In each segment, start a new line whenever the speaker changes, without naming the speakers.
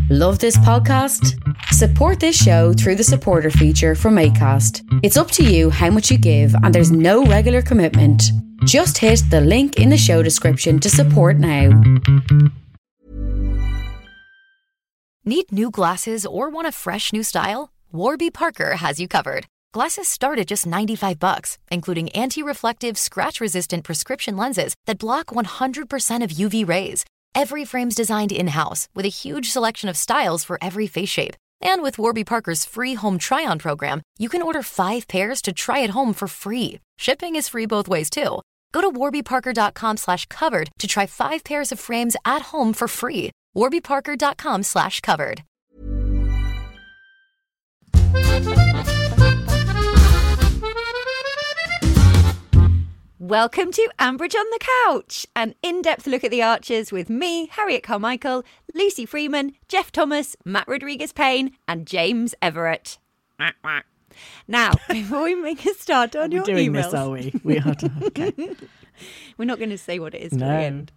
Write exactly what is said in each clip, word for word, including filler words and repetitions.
Love this podcast? Support this show through the supporter feature from Acast. It's up to you how much you give and there's no regular commitment. Just hit the link in the show description to support now.
Need new glasses or want a fresh new style? Warby Parker has you covered. Glasses start at just ninety-five bucks, including anti-reflective, scratch-resistant prescription lenses that block one hundred percent of U V rays. Every frame's designed in-house with a huge selection of styles for every face shape. And with Warby Parker's free home try-on program, you can order five pairs to try at home for free. Shipping is free both ways, too. Go to warbyparker.com slash covered to try five pairs of frames at home for free. warbyparker.com slash covered.
Welcome to Ambridge on the Couch, an in-depth look at the Archers with me, Harriet Carmichael, Lucy Freeman, Jeff Thomas, Matt Rodriguez-Payne and James Everett. Now, before we make a start on your
doing
emails...
this, are we? We are. To, okay.
We're not going to say what it is till
No.
the end.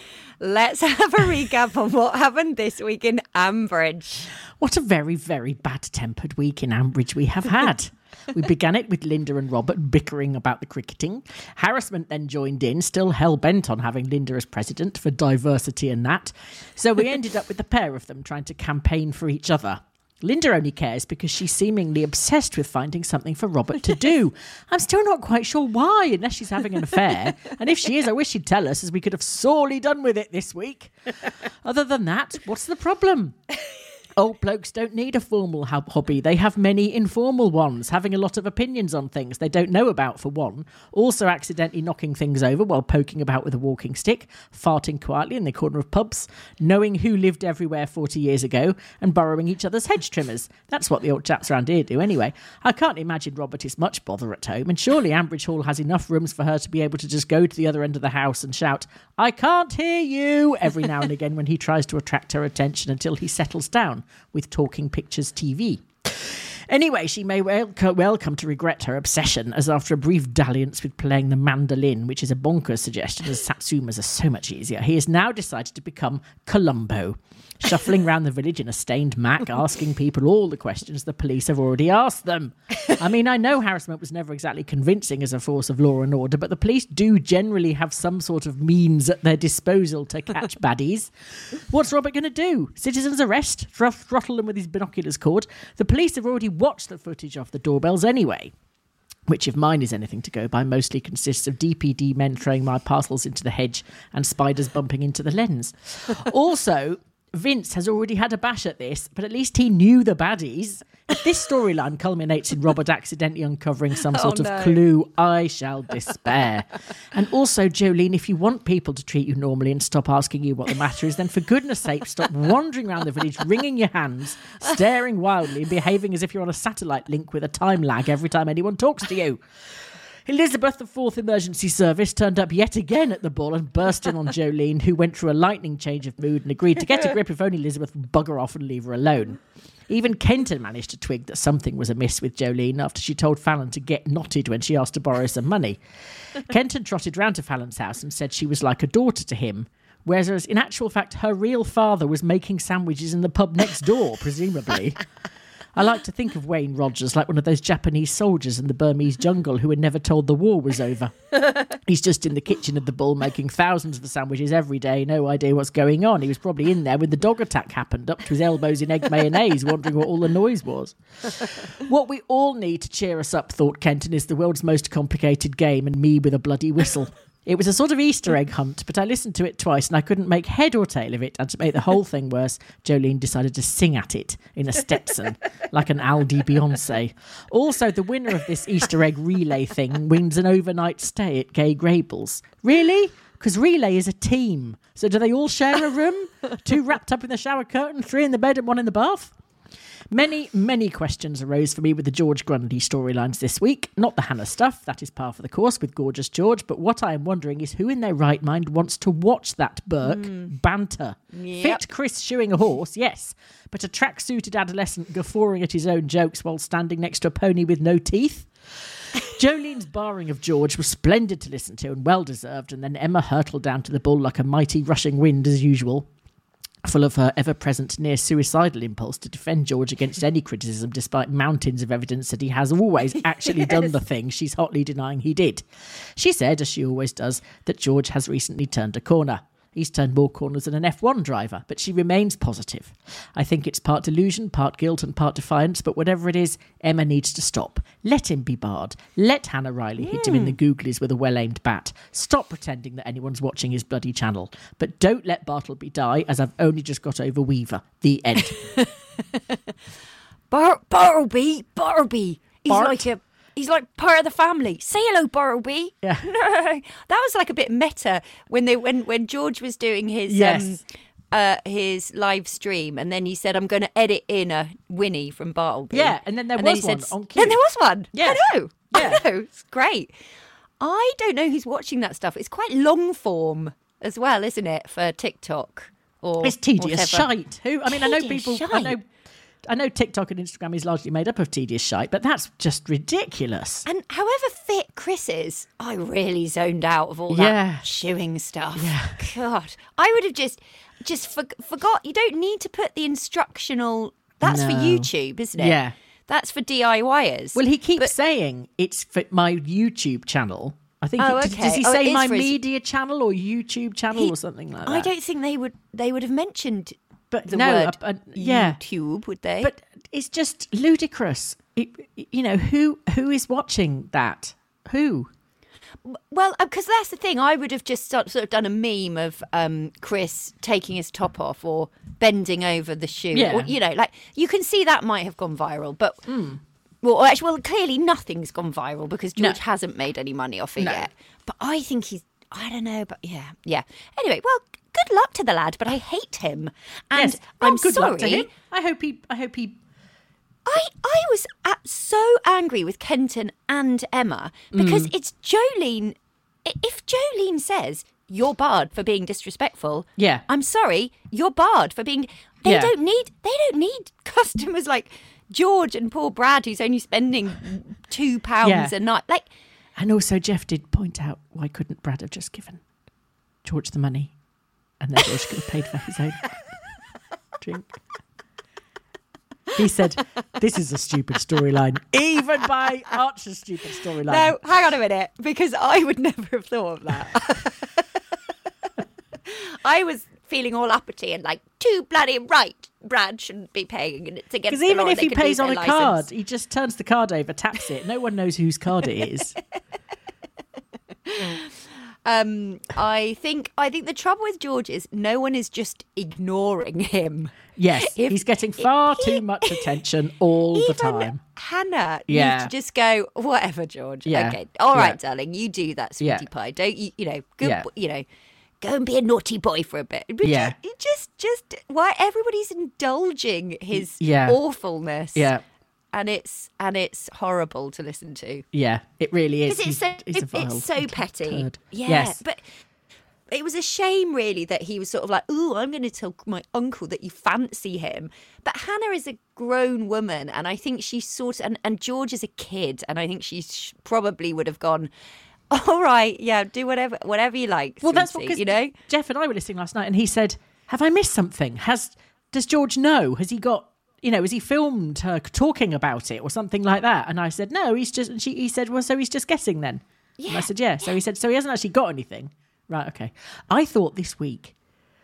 Let's have a recap on what happened this week in Ambridge.
What a very, very bad-tempered week in Ambridge we have had. We began it with Linda and Robert bickering about the cricketing. Harassment then joined in, still hell-bent on having Linda as president for diversity and that. So we ended up with the pair of them trying to campaign for each other. Linda only cares because she's seemingly obsessed with finding something for Robert to do. I'm still not quite sure why, unless she's having an affair. And if she is, I wish she'd tell us, as we could have sorely done with it this week. Other than that, what's the problem? Old blokes don't need a formal hob- hobby. They have many informal ones, having a lot of opinions on things they don't know about, for one. Also accidentally knocking things over while poking about with a walking stick, farting quietly in the corner of pubs, knowing who lived everywhere forty years ago, and borrowing each other's hedge trimmers. That's what the old chaps around here do anyway. I can't imagine Robert is much bother at home, and surely Ambridge Hall has enough rooms for her to be able to just go to the other end of the house and shout, "I can't hear you," every now and again when he tries to attract her attention until he settles down with Talking Pictures T V. Anyway, she may well, well come to regret her obsession, as after a brief dalliance with playing the mandolin, which is a bonkers suggestion as satsumas are so much easier, he has now decided to become Columbo, shuffling around the village in a stained mac, asking people all the questions the police have already asked them. I mean, I know harassment was never exactly convincing as a force of law and order, but the police do generally have some sort of means at their disposal to catch baddies. What's Robert going to do? Citizens arrest? Thr- throttle them with his binoculars cord? The police have already watched the footage of the doorbells anyway, which, if mine is anything to go by, mostly consists of D P D men throwing my parcels into the hedge and spiders bumping into the lens. Also, Vince has already had a bash at this, but at least he knew the baddies. If this storyline culminates in Robert accidentally uncovering some sort
Oh,
of
no.
clue, I shall despair. And also, Jolene, if you want people to treat you normally and stop asking you what the matter is, then for goodness sake, stop wandering around the village, wringing your hands, staring wildly and behaving as if you're on a satellite link with a time lag every time anyone talks to you. Elizabeth, the fourth emergency service, turned up yet again at the ball and burst in on Jolene, who went through a lightning change of mood and agreed to get a grip if only Elizabeth would bugger off and leave her alone. Even Kenton managed to twig that something was amiss with Jolene after she told Fallon to get knotted when she asked to borrow some money. Kenton trotted round to Fallon's house and said she was like a daughter to him, whereas in actual fact her real father was making sandwiches in the pub next door, presumably. I like to think of Wayne Rogers like one of those Japanese soldiers in the Burmese jungle who were never told the war was over. He's just in the kitchen of the Bull making thousands of sandwiches every day, no idea what's going on. He was probably in there when the dog attack happened, up to his elbows in egg mayonnaise, wondering what all the noise was. What we all need to cheer us up, thought Kenton, is the world's most complicated game and me with a bloody whistle. It was a sort of Easter egg hunt, but I listened to it twice and I couldn't make head or tail of it. And to make the whole thing worse, Jolene decided to sing at it in a Stetson, like an Aldi Beyonce. Also, the winner of this Easter egg relay thing wins an overnight stay at Gay Grables. Really? Because relay is a team. So do they all share a room? Two wrapped up in the shower curtain, three in the bed and one in the bath? Many, many questions arose for me with the George Grundy storylines this week. Not the Hannah stuff, that is par for the course with Gorgeous George, but what I am wondering is who in their right mind wants to watch that Burke mm. banter?
Yep.
Fit Chris shoeing a horse, yes, but a track-suited adolescent guffawing at his own jokes while standing next to a pony with no teeth? Jolene's barring of George was splendid to listen to and well-deserved, and then Emma hurtled down to the Bull like a mighty rushing wind as usual. full of her ever-present near-suicidal impulse to defend George against any criticism, despite mountains of evidence that he has always actually yes. done the thing she's hotly denying he did. She said, as she always does, that George has recently turned a corner. He's turned more corners than an F one driver, but she remains positive. I think it's part delusion, part guilt and part defiance, but whatever it is, Emma needs to stop. Let him be barred. Let Hannah Riley mm. hit him in the googlies with a well-aimed bat. Stop pretending that anyone's watching his bloody channel. But don't let Bartleby die, as I've only just got over Weaver. The end.
Bar- Bartleby, Bartleby. He's
Bart?
like a... He's like part of the family. Say hello, Bartleby.
Yeah.
That was like a bit meta when they when when George was doing his
yes.
um, uh, his live stream, and then he said, "I'm going to edit in a Winnie from Bartleby."
Yeah, and then there
and
was
then
one
said,
on cue.
Then there was one.
Yeah.
I know.
Yeah.
I know. It's great. I don't know who's watching that stuff. It's quite long form as well, isn't it, for TikTok? Or
it's tedious
whatever.
shite. Who? I mean, tedious I know people.
Shite.
I know. I know TikTok and Instagram is largely made up of tedious shite, but that's just ridiculous.
And however fit Chris is, I really zoned out of all
yeah.
that chewing stuff.
Yeah.
God, I would have just just for, forgot. You don't need to put the instructional. That's
no.
for YouTube, isn't it?
Yeah.
That's for DIYers.
Well, he keeps
but,
saying it's for my YouTube channel. I think.
Oh,
it,
okay.
Does he
oh,
say my
his...
media channel or YouTube channel
he,
or something like that?
I don't think they would. They would have mentioned.
But
the
no,
word
uh, uh, yeah.
YouTube, would they?
But it's just ludicrous. It, you know, who who is watching that? Who?
Well, because that's the thing. I would have just sort of done a meme of um, Chris taking his top off or bending over the shoe.
Yeah.
Or, you know, like you can see that might have gone viral. But,
mm.
well, actually, well, clearly nothing's gone viral because George
No.
hasn't made any money off it
No.
yet. But I think he's, I don't know, but yeah, yeah. Anyway, well, good luck to the lad, but I hate him. And
yes.
I'm
oh, good
sorry.
luck to him. I hope he. I hope he.
I, I was at, so angry with Kenton and Emma because
Mm.
it's Jolene. I- If Jolene says you're barred for being disrespectful,
Yeah.
I'm sorry, you're barred for being. They
Yeah.
don't need. They don't need customers like George and poor Brad, who's only spending two pounds
Yeah.
a night. Like,
And also, Jeff did point out why couldn't Brad have just given George the money, and then George could have paid for his own drink. He said, "This is a stupid storyline, even by Archer's stupid storyline."
no, hang on a minute, because I would never have thought of that. I was feeling all uppity and like, too bloody right. Brad shouldn't be paying, and it's against
Because
the
even
law,
if
they
he
could
pays
lose
on a
their
card,
licence.
he just turns the card over, taps it. No one knows whose card it is.
Um, I think I think the trouble with George is no one is just ignoring him.
Yes,
If-
he's getting far
he-
too much attention all the
Even
time.
Hannah
Yeah.
needs to just go, whatever, George.
Yeah.
Okay, all right,
Yeah.
darling, you do that, sweetie
Yeah.
pie. Don't you? You know, good.
Yeah.
bo- You know, go and be a naughty boy for a bit. But
Yeah.
ju- just, just why everybody's indulging his
Yeah.
awfulness.
Yeah,
and it's and it's horrible to listen to.
yeah, it really is.
Because it's
He's-
so
he's a
it-
vile
it's so
little
petty.
turd.
Yeah,
Yes.
but it was a shame, really, that he was sort of like, "Oh, I'm going to tell my uncle that you fancy him." But Hannah is a grown woman, and I think she sort of, and, and George is a kid, and I think she sh- probably would have gone, "All right, yeah, do whatever, whatever you like."
Well, that's what,
sweetie,"
'cause
you know.
Jeff and I were listening last night, and he said, "Have I missed something? Has does George know? Has he got? You know, has he filmed her talking about it or something like that?" And I said, "No, he's just." And she, he said, "Well, so he's just guessing then."
Yeah,
and I said, "Yeah." So he said, "So he hasn't actually got anything." Right, okay. I thought this week,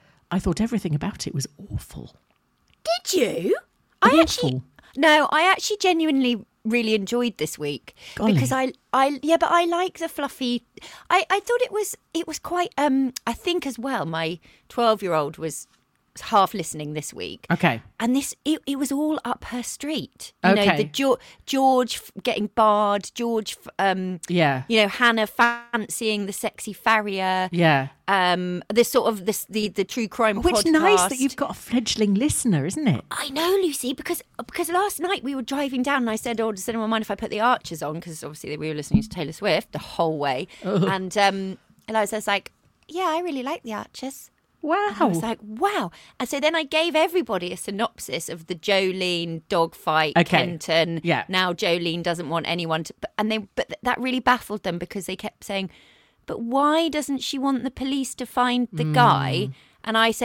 I thought everything about it was awful.
Did you? I
Awful.
actually no. I actually genuinely really enjoyed this week
Golly.
because I, I, yeah, but I like the fluffy. I, I thought it was, it was quite. Um, I think as well. My twelve-year-old was half listening this week.
Okay.
And this, it, it was all up her street. You know,
Okay.
the jo- George f- getting barred, George, f- um,
Yeah.
you know, Hannah fancying the sexy farrier.
Yeah.
Um, this sort of this the the true crime
Oh,
podcast.
it's nice that you've got a fledgling listener, isn't it?
I know, Lucy, because because last night we were driving down and I said, "Oh, does anyone mind if I put the Archers on?" Because obviously we were listening to Taylor Swift the whole way, and um, Eliza was like, "Yeah, I really like the Archers."
Wow.
I was like, "Wow!" And so then I gave everybody a synopsis of the Jolene dogfight,
Okay.
Kenton.
Yeah.
Now Jolene doesn't want anyone to, and they, but that really baffled them because they kept saying, "But why doesn't she want the police to find the
Mm.
guy?" And I said,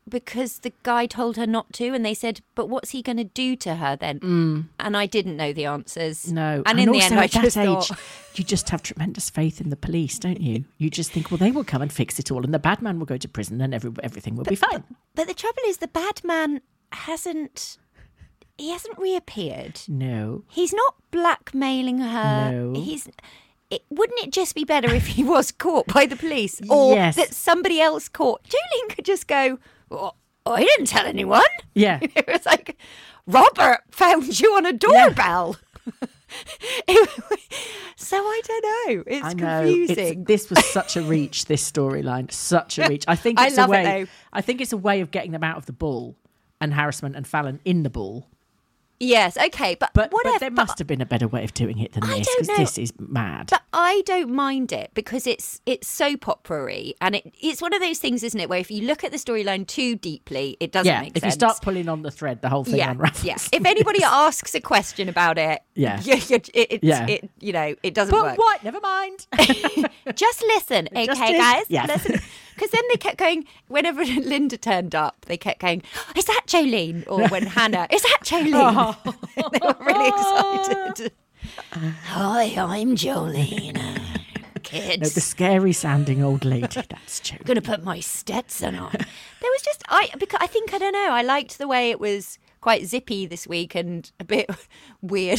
because the guy told her not to, and they said, but what's he going to do to her then? Mm. And I didn't know the answers.
No.
And,
and
in
also
the end, I
at that
just
age,
thought...
you just have tremendous faith in the police, don't you? You just think, well, they will come and fix it all, and the bad man will go to prison, and every, everything will
but,
be fine.
But, but the trouble is, the bad man hasn't... He hasn't reappeared.
No.
He's not blackmailing her.
No.
He's... It, wouldn't it just be better if he was caught by the police, or
yes.
that somebody else caught? Jolene could just go, oh, I didn't tell anyone.
Yeah.
It was like, Robert found you on a doorbell. Yeah. it, so I don't know. It's
I know.
confusing.
It's, this was such a reach, this storyline. Such a reach. I think it's
I love
a way,
it, though.
I think it's a way of getting them out of the bull and harassment and Fallon in the bull.
Yes, okay, but
But,
whatever.
but there must have been a better way of doing it than
I
this,
don't
because
know.
this is mad.
But I don't mind it because it's it's soap opera-y, and it, it's one of those things, isn't it, where if you look at the storyline too deeply, it doesn't
yeah,
make
if
sense.
you start pulling on the thread, the whole thing
yeah,
unravels.
yeah. If anybody asks a question about it,
Yeah.
you, you, it, it's,
Yeah.
it, you know, it doesn't
But
work.
what? Never mind.
Just listen, okay,
Just is-
guys?
yeah.
Listen. Because then they kept going, whenever Linda turned up, they kept going, is that Jolene? Or when Hannah, is that Jolene?
Oh.
They were really excited. Hi, I'm Jolene. Kids.
No, the scary sounding old lady. That's true.
I'm going to put my Stetson on. There was just, I because I think, I don't know, I liked the way it was quite zippy this week and a bit weird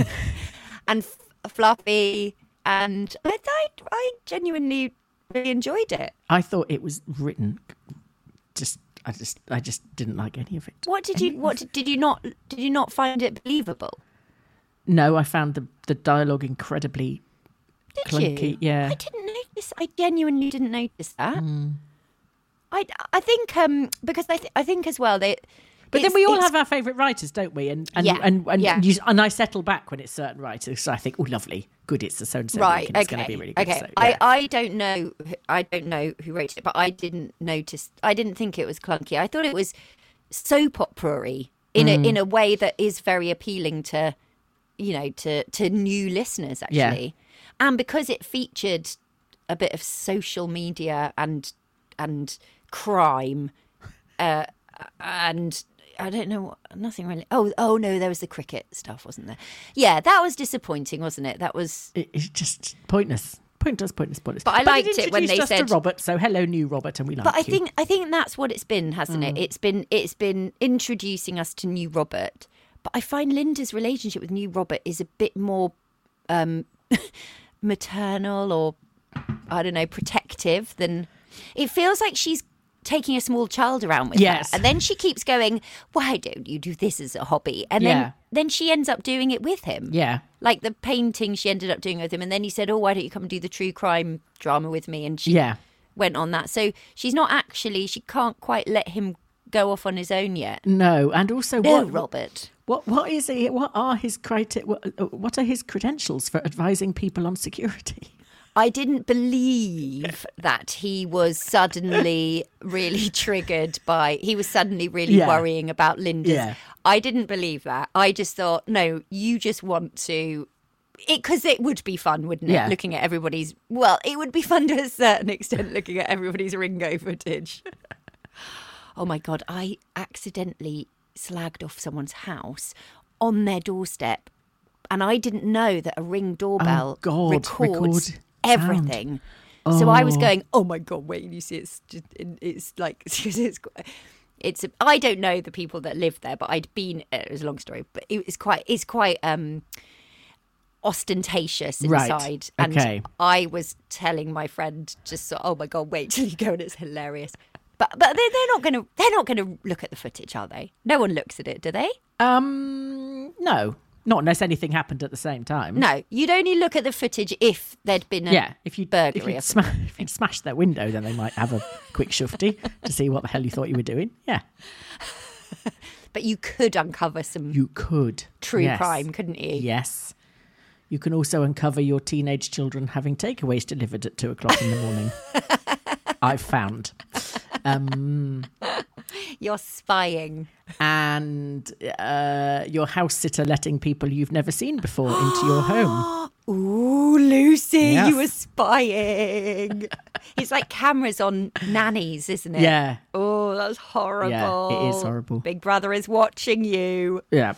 and f- fluffy. And I, I, I genuinely really enjoyed it.
I thought it was written just I just I just didn't like any of it.
What did you what did, did you not did you not find it believable?
No, I found the the dialogue incredibly
Did
clunky.
you?
Yeah.
I didn't notice. I genuinely didn't notice that. Mm. I, I think um because I th- I think as well they.
But then we all have our favourite writers, don't we? And and
Yeah,
and and,
yeah.
you, and I settle back when it's certain writers. So I think, oh, lovely, good. It's the so and so.
Right.
It's
Okay.
going to be really good.
Okay.
So,
I,
yeah.
I don't know. I don't know who wrote it, but I didn't notice. I didn't think it was clunky. I thought it was soap opera-y in
Mm.
a in a way that is very appealing to, you know, to to new listeners actually, and because it featured a bit of social media and and crime, uh, and. I don't know what, nothing really. Oh, oh no, there was the cricket stuff, wasn't there? Yeah, that was disappointing, wasn't it? That was.
It, it's just pointless, pointless, pointless, pointless.
But I liked
it
it when they
introduced us
said
to Robert. So hello, new Robert, and we like
But I
you.
think I think that's what it's been, hasn't
Mm.
it? It's been it's been introducing us to new Robert. But I find Linda's relationship with new Robert is a bit more um, maternal or I don't know, protective than. It feels like she's taking a small child around with
Yes.
her, and then she keeps going, "Why don't you do this as a hobby?" And
Yeah.
then then she ends up doing it with him.
Yeah.
Like the painting she ended up doing with him, and then he said, "Oh, why don't you come and do the true crime drama with me?" And she
Yeah.
went on that. So she's not actually, she can't quite let him go off on his own yet.
No, and also
No,
what
Robert.
What what is it? What are his criteria? What, what are his credentials for advising people on security?
I didn't believe that he was suddenly really triggered by, he was suddenly really
Yeah.
worrying about Linda's.
Yeah.
I didn't believe that. I just thought, no, you just want to, it because it would be fun, wouldn't it?
Yeah.
Looking at everybody's, well, it would be fun to a certain extent looking at everybody's Ringo footage. Oh my God, I accidentally slagged off someone's house on their doorstep. And I didn't know that a Ring doorbell
Oh, God,
records
record
everything. So I was
Oh.
going, oh my God, wait, you see, it's just, it's like, it's, it's, I don't know the people that live there, but I'd been, it was a long story, but it was quite, it's quite um, ostentatious
Right,
inside. And
okay.
I was telling my friend just, so, oh my God, wait till you go, and it's hilarious. But but they're, they're not going to, they're not going to look at the footage, are they? No one looks at it, do they?
Um, no, not unless anything happened at the same time.
No, you'd only look at the footage if there'd been a
Yeah, if you
burglary.
if
or
you'd,
something.
sma- if you'd smashed their window, then they might have a quick shufty to see what the hell you thought you were doing. Yeah,
But you could uncover some
you could.
true
Yes.
crime, couldn't you?
Yes. You can also uncover your teenage children having takeaways delivered at two o'clock in the morning. I've found. Um,
You're spying.
And uh, your house sitter letting people you've never seen before into your home.
Ooh, Lucy,
Yes.
you were spying. It's like cameras on nannies, isn't it?
Yeah.
Oh, that's horrible.
Yeah, it is horrible.
Big Brother is watching you.
Yeah.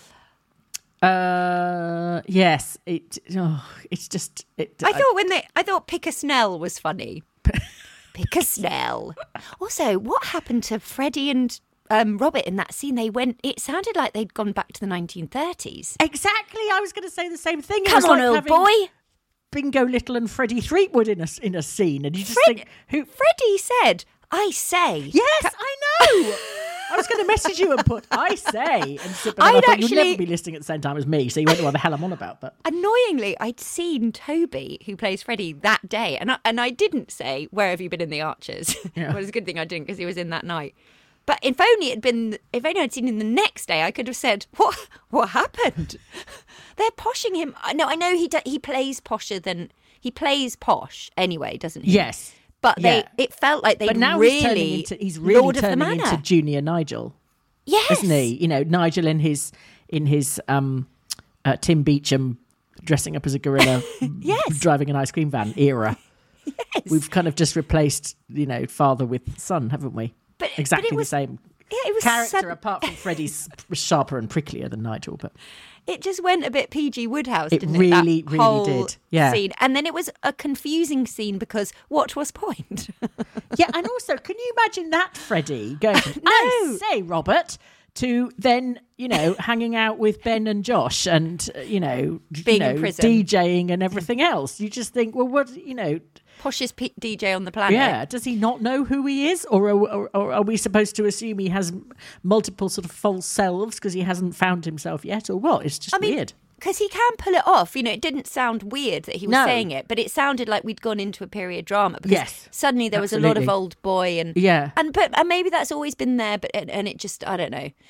Uh, yes. It. Oh, it's just. It,
I thought when they, I thought Pick a Snell was funny. Pick a Snell. Also, what happened to Freddie and um, Robert in that scene? They went. It sounded like they'd gone back to the nineteen thirties.
Exactly. I was going to say the same thing. It
Come
was
on,
like
old
having
boy.
Bingo Little and Freddie Threepwood in a in a scene, and you just
Fred-
think, who?
Freddie said, "I say."
Yes, I know. I was going to message you and put "I say" and sit back.
I'd
I thought you'd
actually-
never be listening at the same time as me, so you won't know what the hell I'm on about. But
Annoyingly, I'd seen Toby, who plays Freddie, that day, and I, and I didn't say, "Where have you been in the Archers?"
Yeah.
Well, it's a good thing I didn't because he was in that night. But if only it had been, if only I'd seen him the next day, I could have said, "What? What happened?" They're poshing him. No, I know he do, he plays posher than he plays posh anyway, doesn't he?
yes,
But they,
yeah.
it felt like they
but now
really
he's turning into he's really
Lord of the
turning
Manor.
into Junior Nigel,
Yes,
isn't he? You know, Nigel in his in his um, uh, Tim Beecham dressing up as a gorilla,
Yes.
driving an ice cream van era.
Yes.
We've kind of just replaced, you know, father with son, haven't we?
But- but
exactly
it was-
the same
Yeah, it was
character,
sud-
apart from Freddie's sharper and pricklier than Nigel. But
It just went a bit P G Woodhouse,
It
didn't
really,
it? That
really
whole
did. Yeah.
Scene. And then it was a confusing scene because what was point?
yeah, and also, can you imagine that Freddie going from, I
No.
say, Robert, to then, you know, hanging out with Ben and Josh and, uh, you know,
Being
you
in
know,
prison.
DJing and everything else. You just think, well, what, you know,
Poshest P- D J on the planet.
yeah, does he not know who he is? Or are, or, or are we supposed to assume he has m- multiple sort of false selves because he hasn't found himself yet? Or what? It's just
I mean,
weird.
because he can pull it off. You know, it didn't sound weird that he was
No.
saying it, but it sounded like we'd gone into a period drama because
Yes,
suddenly there was a lot of
absolutely.
old boy and
Yeah.
and but and maybe that's always been there, but and, and it just I don't know.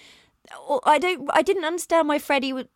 I don't. I didn't understand why Freddie w-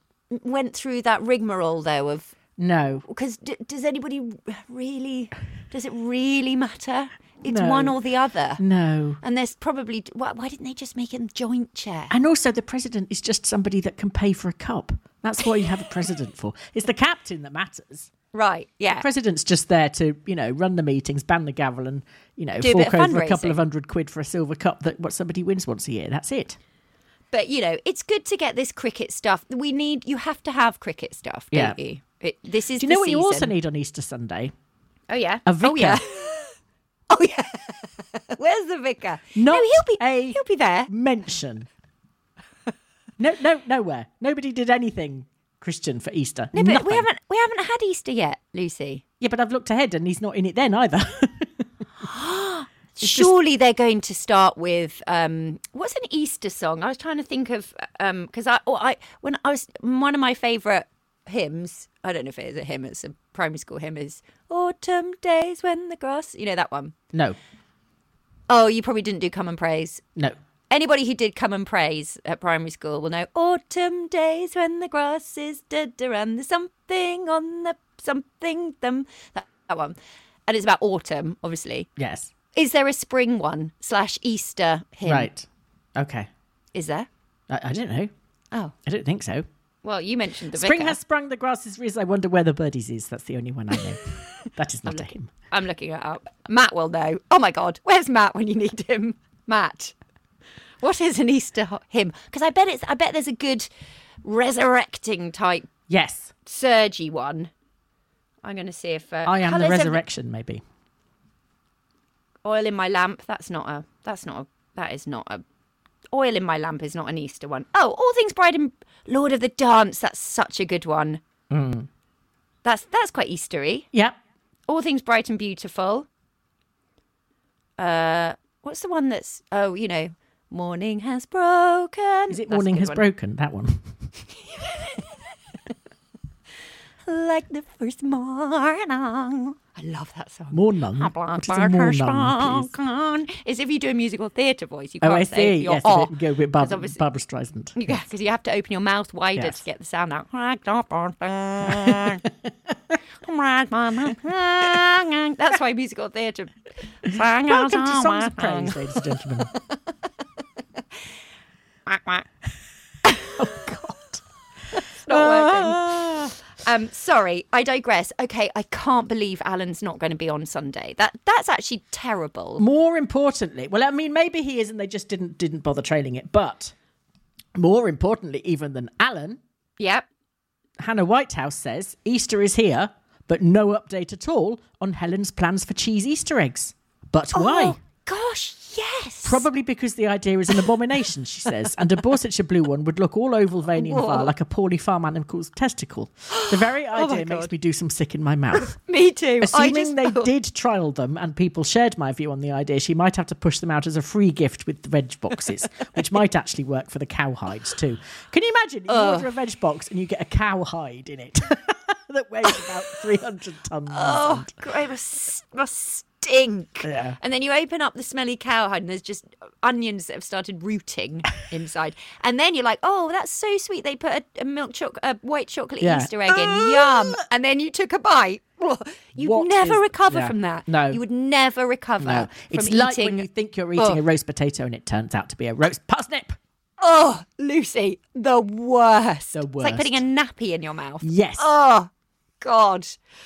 went through that rigmarole though of.
No.
Because d- does anybody really? Does it really matter? It's
No.
one or the other.
No.
And there's probably why, why didn't they just make him joint chair?
And also, the president is just somebody that can pay for a cup. That's what you have a president for. It's the captain that matters.
Right? Yeah.
The president's just there to, you know, run the meetings, ban the gavel, and, you know,
Do a bit
fork
of
over a couple
fundraising.
of hundred quid for a silver cup that what somebody wins once a year. That's it.
But you know, it's good to get this cricket stuff. We need. You have to have cricket stuff, don't
Yeah.
you? It, this is.
Do you
the
know what you also
season.
need on Easter Sunday?
Oh yeah.
A vicar.
Oh yeah. oh yeah. Where's the vicar?
Not
no, he'll be.
a
He'll be there.
mention. No, no, nowhere. Nobody did anything Christian for Easter.
No, but we
Nothing.
haven't. We haven't had Easter yet, Lucy.
Yeah, but I've looked ahead and he's not in it then either.
Surely they're going to start with um, what's an Easter song? I was trying to think of because I, oh, I when I was one of my favourite hymns. I don't know if it is a hymn. It's a primary school hymn. Is Autumn Days When the Grass. You know that one.
No,
Oh, you probably didn't do Come and Praise.
no.
Anybody who did Come and Praise at primary school will know Autumn Days When the Grass is dead and there's something on the something them that, that one, and it's about autumn, obviously.
Yes.
Is there a spring one slash Easter hymn?
Right. Okay.
Is there?
I, I don't know.
Oh,
I don't think so.
well, you mentioned the
Spring
vicar.
has sprung, the grass is riz. I wonder where the birdies is. That's the only one I know. That is not a hymn.
I'm looking it up. Matt will know. Oh my God, where's Matt when you need him? Matt, what is an Easter ho- hymn? Because I bet it's. I bet there's a good resurrecting type
Yes.
surgy one. I'm going to see if uh,
I am the
Colours of
resurrection, maybe.
Oil in my lamp. That's not a. That's not a. That is not a. Oil in my lamp is not an Easter one. Oh, All Things Bright and Lord of the Dance. That's such a good one.
Mm.
That's that's quite Eastery.
Yeah.
All Things Bright and Beautiful. Uh, what's the one that's? Oh, you know, morning has broken.
Is it
That's a
morning
good
has
one.
broken? That one.
Like the first morning. I love that song.
Morning. What is a morning, please?
It's if you do a musical theatre voice. You
Oh,
can't
I
say
see.
your
Yes,
oh,
a bit, go with Barbara,
obviously-
Barbara Streisand.
because you have to open your mouth wider
Yes.
to get the sound out. That's why musical theatre.
Welcome to Songs of Praise, ladies and gentlemen.
Quack, quack.
Oh, God.
It's not working. Um, sorry, I digress. Okay, I can't believe Alan's not going to be on Sunday. That That's actually terrible.
More importantly, well, I mean, maybe he is and they just didn't didn't bother trailing it. But more importantly, even than Alan,
Yep.
Hannah Whitehouse says Easter is here, but no update at all on Helen's plans for cheese Easter eggs. But why?
Oh, gosh, yes.
Probably because the idea is an abomination, she says, and a Borsetshire blue one would look all oval, veiny and
Whoa.
vile, like a poorly farm animal's testicle. The very
Oh my
idea makes
God.
me do some sick in my mouth.
Me too. I
Assuming
just
they
thought-
did trial them and people shared my view on the idea, she might have to push them out as a free gift with the veg boxes, which might actually work for the cow hides too. Can you imagine? You
Ugh.
order a veg box and you get a cow hide in it that weighs about three hundred tonnes.
Oh, God, it must, must stink.
Yeah.
And then you open up the smelly cowhide and there's just onions that have started rooting inside. And then you're like, oh, that's so sweet. They put a, a milk choc- a white chocolate
Yeah.
Easter egg in. Yum. And then you took a bite. You'd
What
never
is-
recover
yeah.
from that.
No.
You would never recover
No,
from
it's
eating.
like when you think you're eating
Ugh.
a roast potato and it turns out to be a roast parsnip.
Oh, Lucy, the worst.
The
It's like
worst.
putting a nappy in your mouth.
Yes.
Oh, God.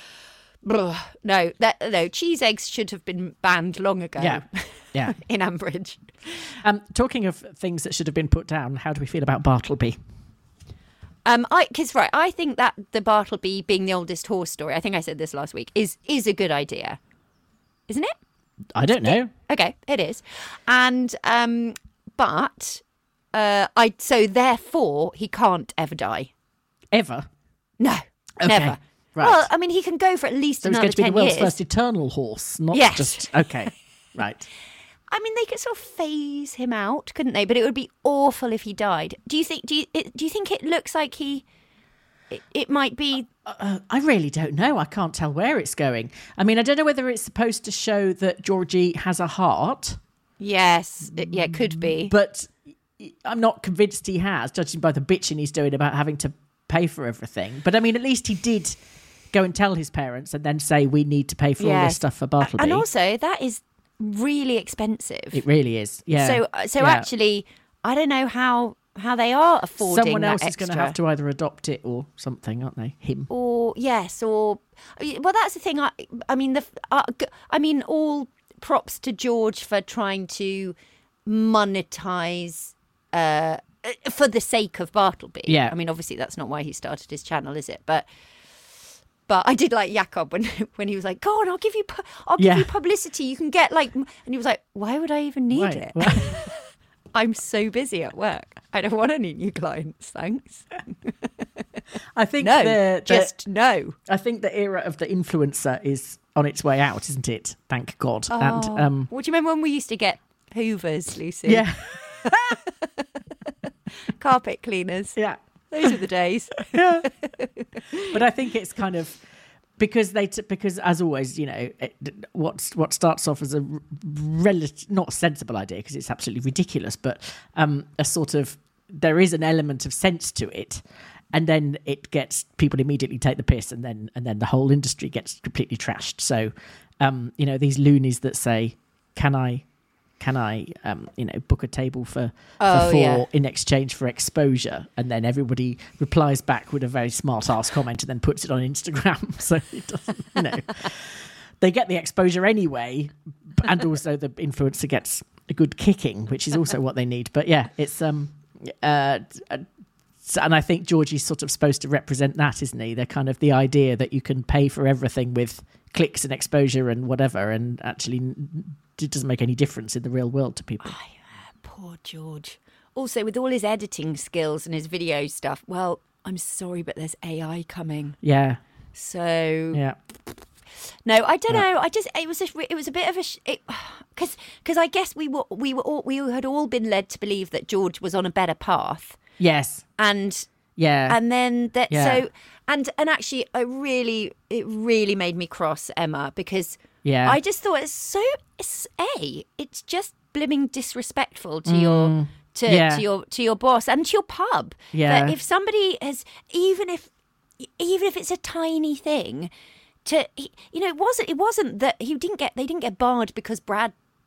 Ugh. No, that no cheese eggs should have been banned long ago.
Yeah. Yeah.
in Ambridge.
Um, talking of things that should have been put down, how do we feel about Bartleby?
Um, I because right, I think that the Bartleby being the oldest horse story. I think I said this last week. Is is a good idea, isn't it?
I don't know.
Okay, it is, and um, but uh, I so therefore he can't ever die.
Ever.
No,
Okay,
never.
right.
Well, I mean, he can go for at least
So it's
another
going to be the
ten
world's
years.
first eternal horse, not
Yes.
just... Okay, right.
I mean, they could sort of phase him out, couldn't they? But it would be awful if he died. Do you think? Do you? It, do you think it looks like he? It, it might be.
Uh, I really don't know. I can't tell where it's going. I mean, I don't know whether it's supposed to show that Georgie has a heart,
Yes. It, yeah, it could be.
but I'm not convinced he has, judging by the bitching he's doing about having to pay for everything. But I mean, at least he did go and tell his parents and then say, we need to pay for all
Yes.
this stuff for Bartleby.
And also, that is really expensive.
It really is. Yeah.
So, uh, so
Yeah.
actually, I don't know how how they are affording
Someone
that
else is
extra.
going to have to either adopt it or something, aren't they? Him.
Or yes, or well, that's the thing. I, I mean, the uh, g- I mean, all props to George for trying to monetize uh, for the sake of Bartleby.
Yeah.
I mean, obviously, that's not why he started his channel, is it? But but I did like Jacob when when he was like, "Go on, I'll give you, pu- I'll give
Yeah.
you publicity. You can get like," and he was like, "Why would I even need
Right.
it?
Well-
I'm so busy at work. I don't want any new clients. Thanks.
I think
No,
the, the
just no."
I think the era of the influencer is on its way out, isn't it? Thank God. And
Oh.
um,
What do you remember when we used to get Hoovers, Lucy?
yeah,
Carpet cleaners.
yeah.
Those are the days.
But I think it's kind of because they t- because as always, you know, it, what what starts off as a relative not sensible idea because it's absolutely ridiculous, but um, a sort of there is an element of sense to it. And then it gets people immediately take the piss, and then and then the whole industry gets completely trashed. So, um, you know, these loonies that say, "Can I, can I, um, you know, book a table for,
Oh,
for four
yeah.
in exchange for exposure?" And then everybody replies back with a very smart ass comment, and then puts it on Instagram. So it doesn't, you know, they get the exposure anyway, and also the influencer gets a good kicking, which is also what they need. But yeah, it's um, uh. So, and I think Georgie's sort of supposed to represent that, isn't he? They're kind of the idea that you can pay for everything with clicks and exposure and whatever, and actually n- it doesn't make any difference in the real world to people.
Poor George. Also, with all his editing skills and his video stuff, well, I'm sorry, but there's A I coming.
Yeah,
So
yeah,
no, I don't know. I just it was a, it was a bit of a because because I guess we were we were all, we had all been led to believe that George was on a better path,
yes,
and
yeah,
and then that
Yeah.
so and and actually I really it really made me cross Emma because
yeah.
I just thought it's so it's a it's just blimming disrespectful to your to,
Mm. Yeah.
to your to your boss and to your pub.
Yeah.
That if somebody has even if even if it's a tiny thing to he- you know it wasn't it wasn't that he didn't get they didn't get barred because Brad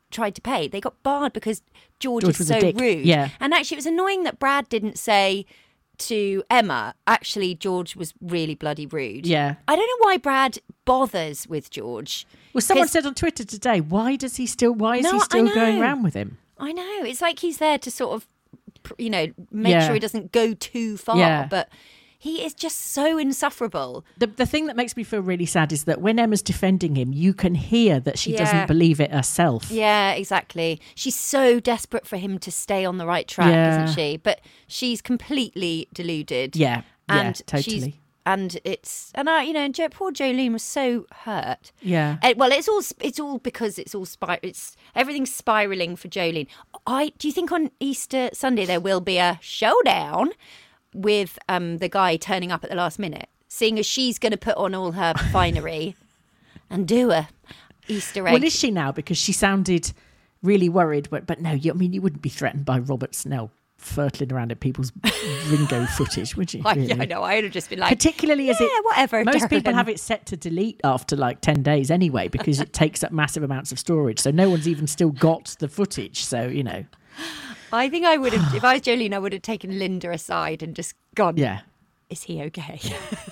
tried to pay. They got barred because George,
George
is
was
so
a dick.
rude.
Yeah.
And actually, it was annoying that Brad didn't say to Emma, actually, George was really bloody rude.
Yeah.
I don't know why Brad bothers with George.
Well, someone
'Cause-
said on Twitter today, why does he still, why is
No,
he
I
still going
know.
around with him?
I know. It's like he's there to sort of, you know, make
Yeah.
sure he doesn't go too far.
Yeah.
But he is just so insufferable.
The, the thing that makes me feel really sad is that when Emma's defending him, you can hear that she
Yeah.
doesn't believe it herself.
Yeah, exactly. She's so desperate for him to stay on the right track,
Yeah.
isn't she? But she's completely deluded.
Yeah,
and
yeah, totally.
She's, and it's and I, you know, and jo, poor Jolene was so hurt.
Yeah.
Uh, well, it's all it's all because it's all spir- it's everything's spiraling for Jolene. I do you think on Easter Sunday there will be a showdown with um the guy turning up at the last minute, seeing as she's going to put on all her finery and do a Easter egg?
Well, is she now? Because she sounded really worried. But, but no, you, I mean, you wouldn't be threatened by Robert Snell firtling around at people's Ringo footage, would you?
I,
Really?
yeah, I know. I would have just been like,
Particularly as
yeah,
it,
whatever.
most people
darling.
have it set to delete after like ten days anyway, because it takes up massive amounts of storage. So no one's even still got the footage. So, you know.
I think I would have, if I was Jolene, I would have taken Linda aside and just gone,
Yeah.
is he okay?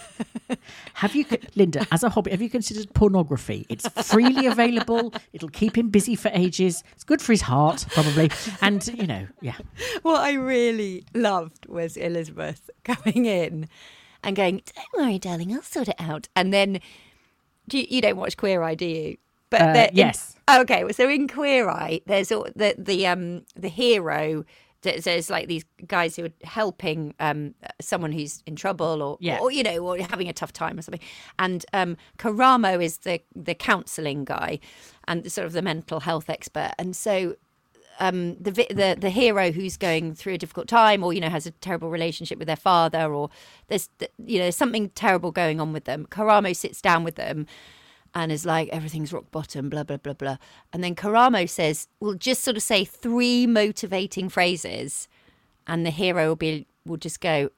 Have you, Linda, as a hobby, have you considered pornography? It's freely available. It'll keep him busy for ages. It's good for his heart, probably. And, you know, yeah.
What I really loved was Elizabeth coming in and going, don't worry, darling, I'll sort it out. And then, do you, you don't watch Queer Eye, do you? But
Uh,
the- in-
yes.
okay, well, so in Queer Eye, there's all, the the um the hero. There's, there's like these guys who are helping um someone who's in trouble or,
Yeah.
or you know or having a tough time or something. And um Karamo is the the counselling guy and the, sort of the mental health expert. And so um the vi- the the hero who's going through a difficult time or you know has a terrible relationship with their father or there's you know something terrible going on with them. Karamo sits down with them and is like, everything's rock bottom, blah, blah, blah, blah. And then Karamo says, we'll just sort of say three motivating phrases and the hero will be will just go,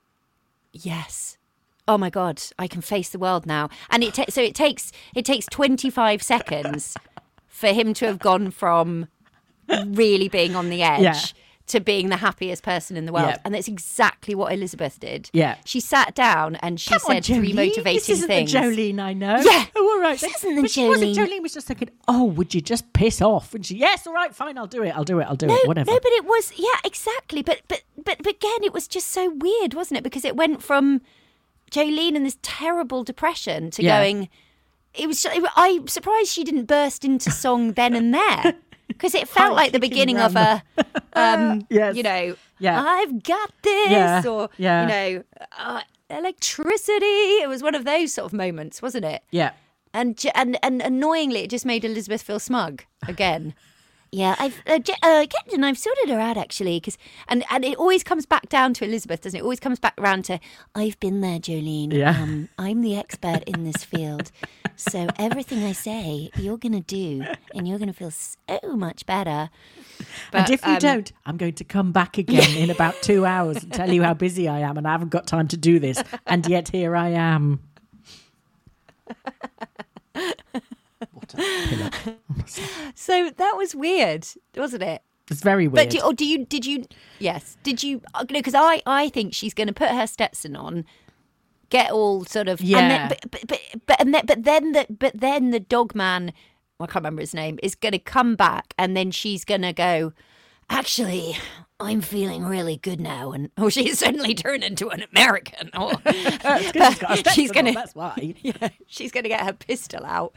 yes. Oh my God, I can face the world now. And it ta- so it takes it takes twenty-five seconds for him to have gone from really being on the edge
Yeah.
to being the happiest person in the world.
Yeah.
And that's exactly what Elizabeth did.
Yeah.
She sat down and she
Come
said
on,
three
Jolene.
motivating
This isn't
things.
the Jolene I know.
Yeah.
Oh, all right.
This isn't the
but she wasn't.
Jolene.
Jolene was just thinking, oh, would you just piss off? And she, yes, all right, fine, I'll do it, I'll do it, I'll do
No,
it, whatever.
no, but it was yeah, exactly. But but but but again, it was just so weird, wasn't it? Because it went from Jolene in this terrible depression to
Yeah.
going. It was. I'm surprised she didn't burst into song then and there. Because it felt
High
like the
kicking
beginning of a, um,
Yes.
you know,
Yeah.
I've got this,
Yeah.
or
Yeah.
you know, uh, electricity. It was one of those sort of moments, wasn't it?
Yeah.
And j- and and annoyingly, it just made Elizabeth feel smug again. Yeah, I've uh, J- uh, Captain, I've sorted her out actually, because and and it always comes back down to Elizabeth, doesn't it? It always comes back around to I've been there, Jolene.
Yeah.
Um, I'm the expert in this field, so everything I say, you're gonna do, and you're gonna feel so much better.
and
But,
if you
um,
don't, I'm going to come back again in about two hours and tell you how busy I am and I haven't got time to do this. And yet here I am. What a pillock.
So that was weird, wasn't it?
It's very weird.
But do, or do you? Did you? Yes. Did you? Because I, I think she's going to put her Stetson on, get all sort of.
Yeah.
And then, but but but but, and then, but then the but then the dog man, I can't remember his name, is going to come back, and then she's going to go. Actually, I'm feeling really good now, and oh, she's suddenly turned into an American. Or
It's 'cause she's got a Stetson
she's
on,
gonna,
that's why.
yeah, she's going to get her pistol out.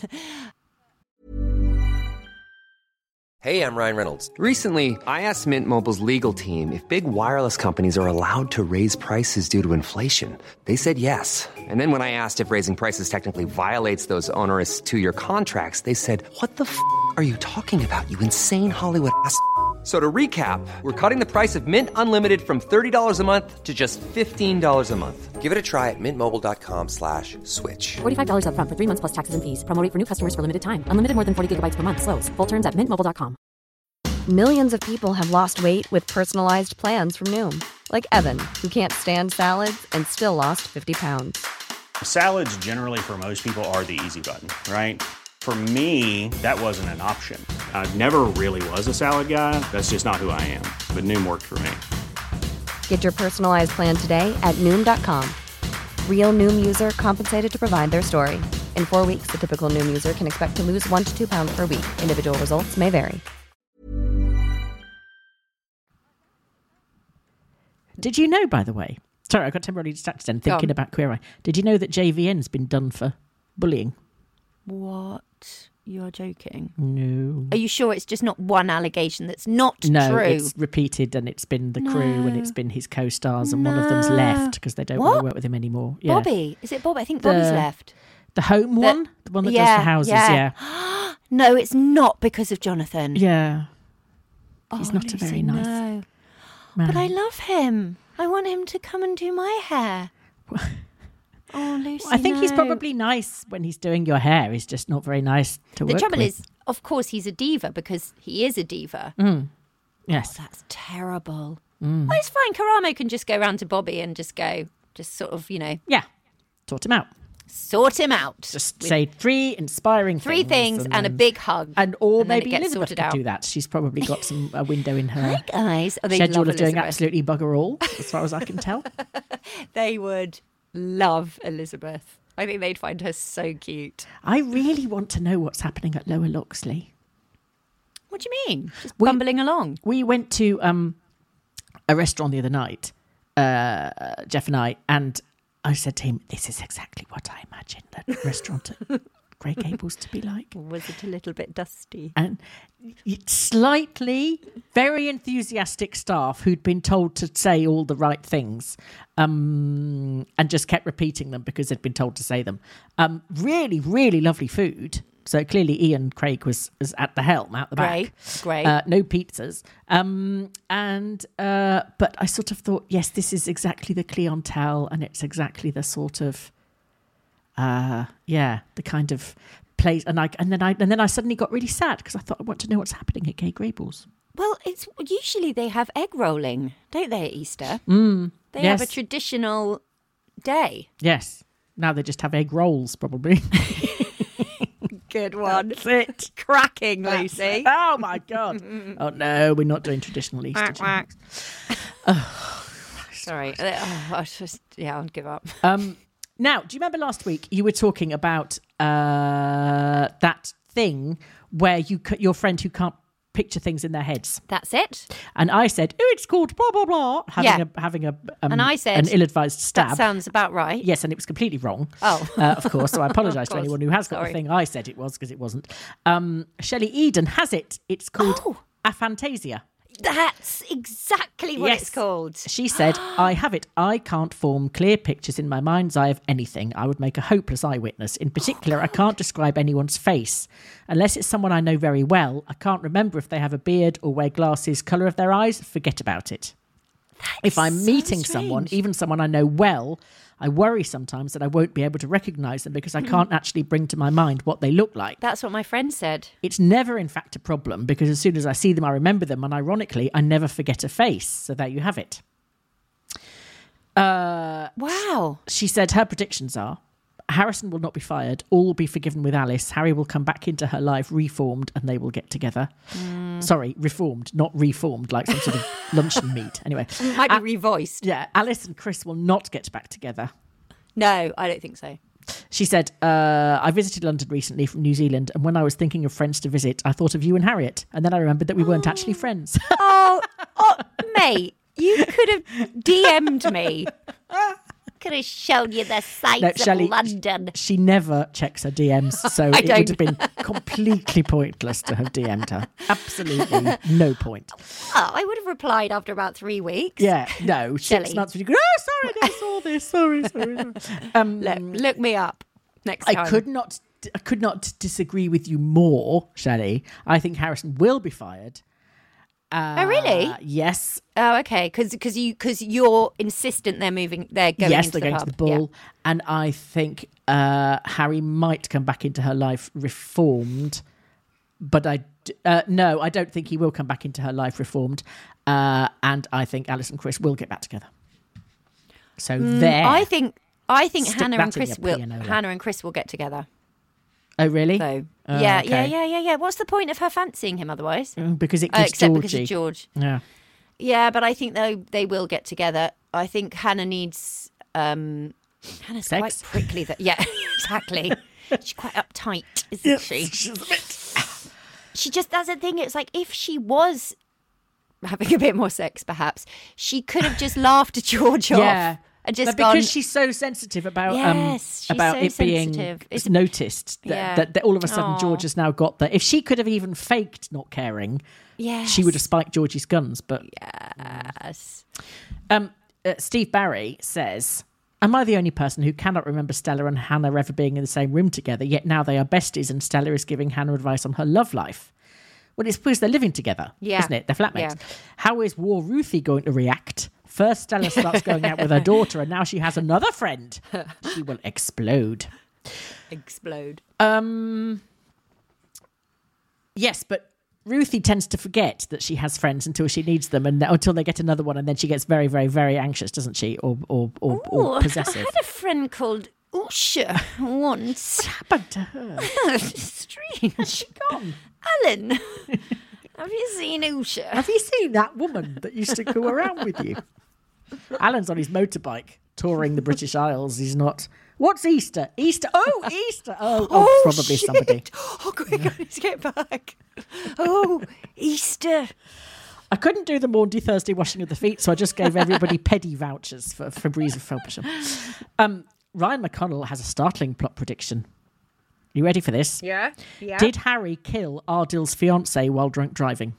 Hey, I'm Ryan Reynolds. Recently, I asked Mint Mobile's legal team if big wireless companies are allowed to raise prices due to inflation. They said yes. And then when I asked if raising prices technically violates those onerous two-year contracts, they said, what the f*** are you talking about, you insane Hollywood ass f- So to recap, we're cutting the price of Mint Unlimited from thirty dollars a month to just fifteen dollars a month. Give it a try at mintmobile.com slash switch.
forty-five dollars up front for three months plus taxes and fees. Promo rate for new customers for limited time. Unlimited more than forty gigabytes per month. Slows full terms at mint mobile dot com.
Millions of people have lost weight with personalized plans from Noom. Like Evan, who can't stand salads and still lost fifty pounds.
Salads generally for most people are the easy button, right? For me, that wasn't an option. I never really was a salad guy. That's just not who I am. But Noom worked for me.
Get your personalized plan today at Noom dot com. Real Noom user compensated to provide their story. In four weeks, the typical Noom user can expect to lose one to two pounds per week. Individual results may vary.
Did you know, by the way? Sorry, I got temporarily distracted then thinking about Queer Eye. Did you know that J V N's been done for bullying?
What? You're joking?
No.
Are you sure it's just not one allegation that's not
no,
true?
No, it's repeated, and it's been the
no.
crew and it's been his co-stars, and
no.
one of them's left because they don't
what?
want to work with him anymore. Yeah.
Bobby? Is it Bobby? I think
the,
Bobby's left.
The home
the,
one? The one that
yeah,
does the houses, yeah.
yeah. No, it's not because of Jonathan.
Yeah.
Oh,
He's not
Lucy,
a very nice
no.
man.
But I love him. I want him to come and do my hair. Oh, Lucy,
I think
no.
he's probably nice when he's doing your hair. He's just not very nice to
the
work with.
The trouble is, of course, he's a diva because he is a diva.
Mm. Yes.
Oh, that's terrible.
Mm.
Well, it's fine. Karamo can just go round to Bobby and just go, just sort of, you know.
Yeah. Sort him out.
Sort him out.
Just say three inspiring
three
things.
Three things and, and
then,
a big hug.
And Or
and
maybe Elizabeth could
out.
do that. She's probably got some a window in her
Hi, guys. Oh,
schedule of
Elizabeth.
doing absolutely bugger all, as far as I can tell.
They would love Elizabeth. I think they'd find her so cute.
I really want to know what's happening at Lower Loxley.
What do you mean? Just
we,
bumbling along.
We went to um, a restaurant the other night, uh, Jeff and I, and I said to him, this is exactly what I imagined that restaurant at Grey Gables to be like.
Was it a little bit dusty?
And slightly, very enthusiastic staff who'd been told to say all the right things um, and just kept repeating them because they'd been told to say them. Um, really, really lovely food. So clearly Ian Craig was, was at the helm, out the
great,
back.
Great,
uh, no pizzas. Um, and uh, But I sort of thought, yes, this is exactly the clientele and it's exactly the sort of, uh, yeah, the kind of place. And I and then I and then I suddenly got really sad because I thought I want to know what's happening at Gay Gables.
Well, it's usually they have egg rolling, don't they, at Easter?
Mm,
they
yes.
have a traditional day.
Yes. Now they just have egg rolls, probably.
Good one.
That's it.
Cracking, Lucy.
Oh, my God. Oh, no, we're not doing traditional Easter.
Quack, quack. Oh, sorry. Oh, I just, yeah, I'll give up.
Um, now, do you remember last week you were talking about uh, that thing where you c- your friend who can't picture things in their heads?
That's it.
And I said, oh, it's called blah, blah, blah, having
yeah.
a having a um,
and I said,
an ill-advised stab.
That sounds about right.
Yes, and it was completely wrong.
Oh.
Uh, of course. So I apologise to anyone who has got
Sorry.
the thing I said it was because it wasn't. Um, Shelley Eden has it. It's called
oh.
aphantasia.
That's exactly what
yes.
it's called.
She said, I have it. I can't form clear pictures in my mind's eye of anything. I would make a hopeless eyewitness. In particular, oh, I can't describe anyone's face. Unless it's someone I know very well, I can't remember if they have a beard or wear glasses, colour of their eyes, forget about it.
That
if I'm
so
meeting
strange.
someone, even someone I know well, I worry sometimes that I won't be able to recognise them because I can't actually bring to my mind what they look like.
That's what my friend said.
It's never, in fact, a problem because as soon as I see them, I remember them. And ironically, I never forget a face. So there you have it. Uh,
wow.
She said her predictions are Harrison will not be fired. All will be forgiven with Alice. Harry will come back into her life reformed and they will get together. Mm. Sorry, reformed, not reformed, like some sort of luncheon meat. Anyway.
It might be uh, revoiced.
Yeah, Alice and Chris will not get back together.
No, I don't think so.
She said, uh, I visited London recently from New Zealand, and when I was thinking of friends to visit, I thought of you and Harriet, and then I remembered that we weren't oh. actually friends.
oh, oh, mate, you could have D M'd me. Could have shown you the sights
no, Shelley,
of London.
She never checks her D Ms, so it
don't.
would have been completely pointless to have D M'd her. Absolutely no point.
Oh, I would have replied after about three weeks.
Yeah, no, six
Shelley.
months. You go, oh, sorry, I saw this. Sorry, sorry. sorry. Um,
look, look me up next time.
I could not, I could not disagree with you more, Shelley. I think Harrison will be fired. Uh,
oh really?
Yes.
Oh okay. Because because you because you're insistent they're moving. They're going.
Yes,
into
they're
the
going
pub.
to the ball,
yeah.
and I think uh, Harry might come back into her life reformed. But I uh, no, I don't think he will come back into her life reformed. Uh, and I think Alice and Chris will get back together. So mm, there.
I think I think
Stick
Hannah
that
and
in
Chris
your
will.
pianola.
Hannah and Chris will get together.
Oh, really?
So
Oh,
yeah,
okay.
yeah, yeah, yeah, yeah. What's the point of her fancying him otherwise?
Mm, because it
Uh,
gives
except
Georgie.
because of George.
Yeah.
Yeah, but I think they they will get together. I think Hannah needs. Um, Hannah's
Sex?
quite prickly. That yeah, exactly. She's quite uptight, isn't she?
She's a bit...
She just does a thing. It's like if she was having a bit more sex, perhaps she could have just laughed George off.
Yeah.
And just
But because
gone,
she's so sensitive about
Yes,
um
she's
about
so
it being
sensitive. It's-
noticed that,
Yeah.
that, that all of a sudden
Aw.
George has now got that. If she could have even faked not caring,
yes.
she would have spiked Georgie's guns. But
Yes.
um, uh, Steve Barry says, "Am I the only person who cannot remember Stella and Hannah ever being in the same room together? Yet now they are besties, and Stella is giving Hannah advice on her love life." Well, it's because they're living together,
Yeah.
isn't it? They're flatmates.
Yeah.
How is War Ruthie going to react? First, Stella starts going out with her daughter, and now she has another friend. She will explode.
Explode.
Um. Yes, but Ruthie tends to forget that she has friends until she needs them, and until they get another one, and then she gets very, very, very anxious, doesn't she? Or or or,
Ooh,
or
I
possessive.
had a friend called Usha once.
What happened to her?
Strange.
She gone.
Alan, have you seen Usha?
Have you seen that woman that used to go around with you? Alan's on his motorbike touring the British Isles. He's not. What's Easter? Easter. Oh, Easter. Oh, oh, probably
shit.
somebody.
Oh, quick, let's get back. Oh, Easter.
I couldn't do the Maundy Thursday washing of the feet, so I just gave everybody peddy vouchers for Febreze of Felpersham. Um, Ryan McConnell has a startling plot prediction. You ready for this?
Yeah, yeah.
Did Harry kill Ardil's fiancée while drunk driving?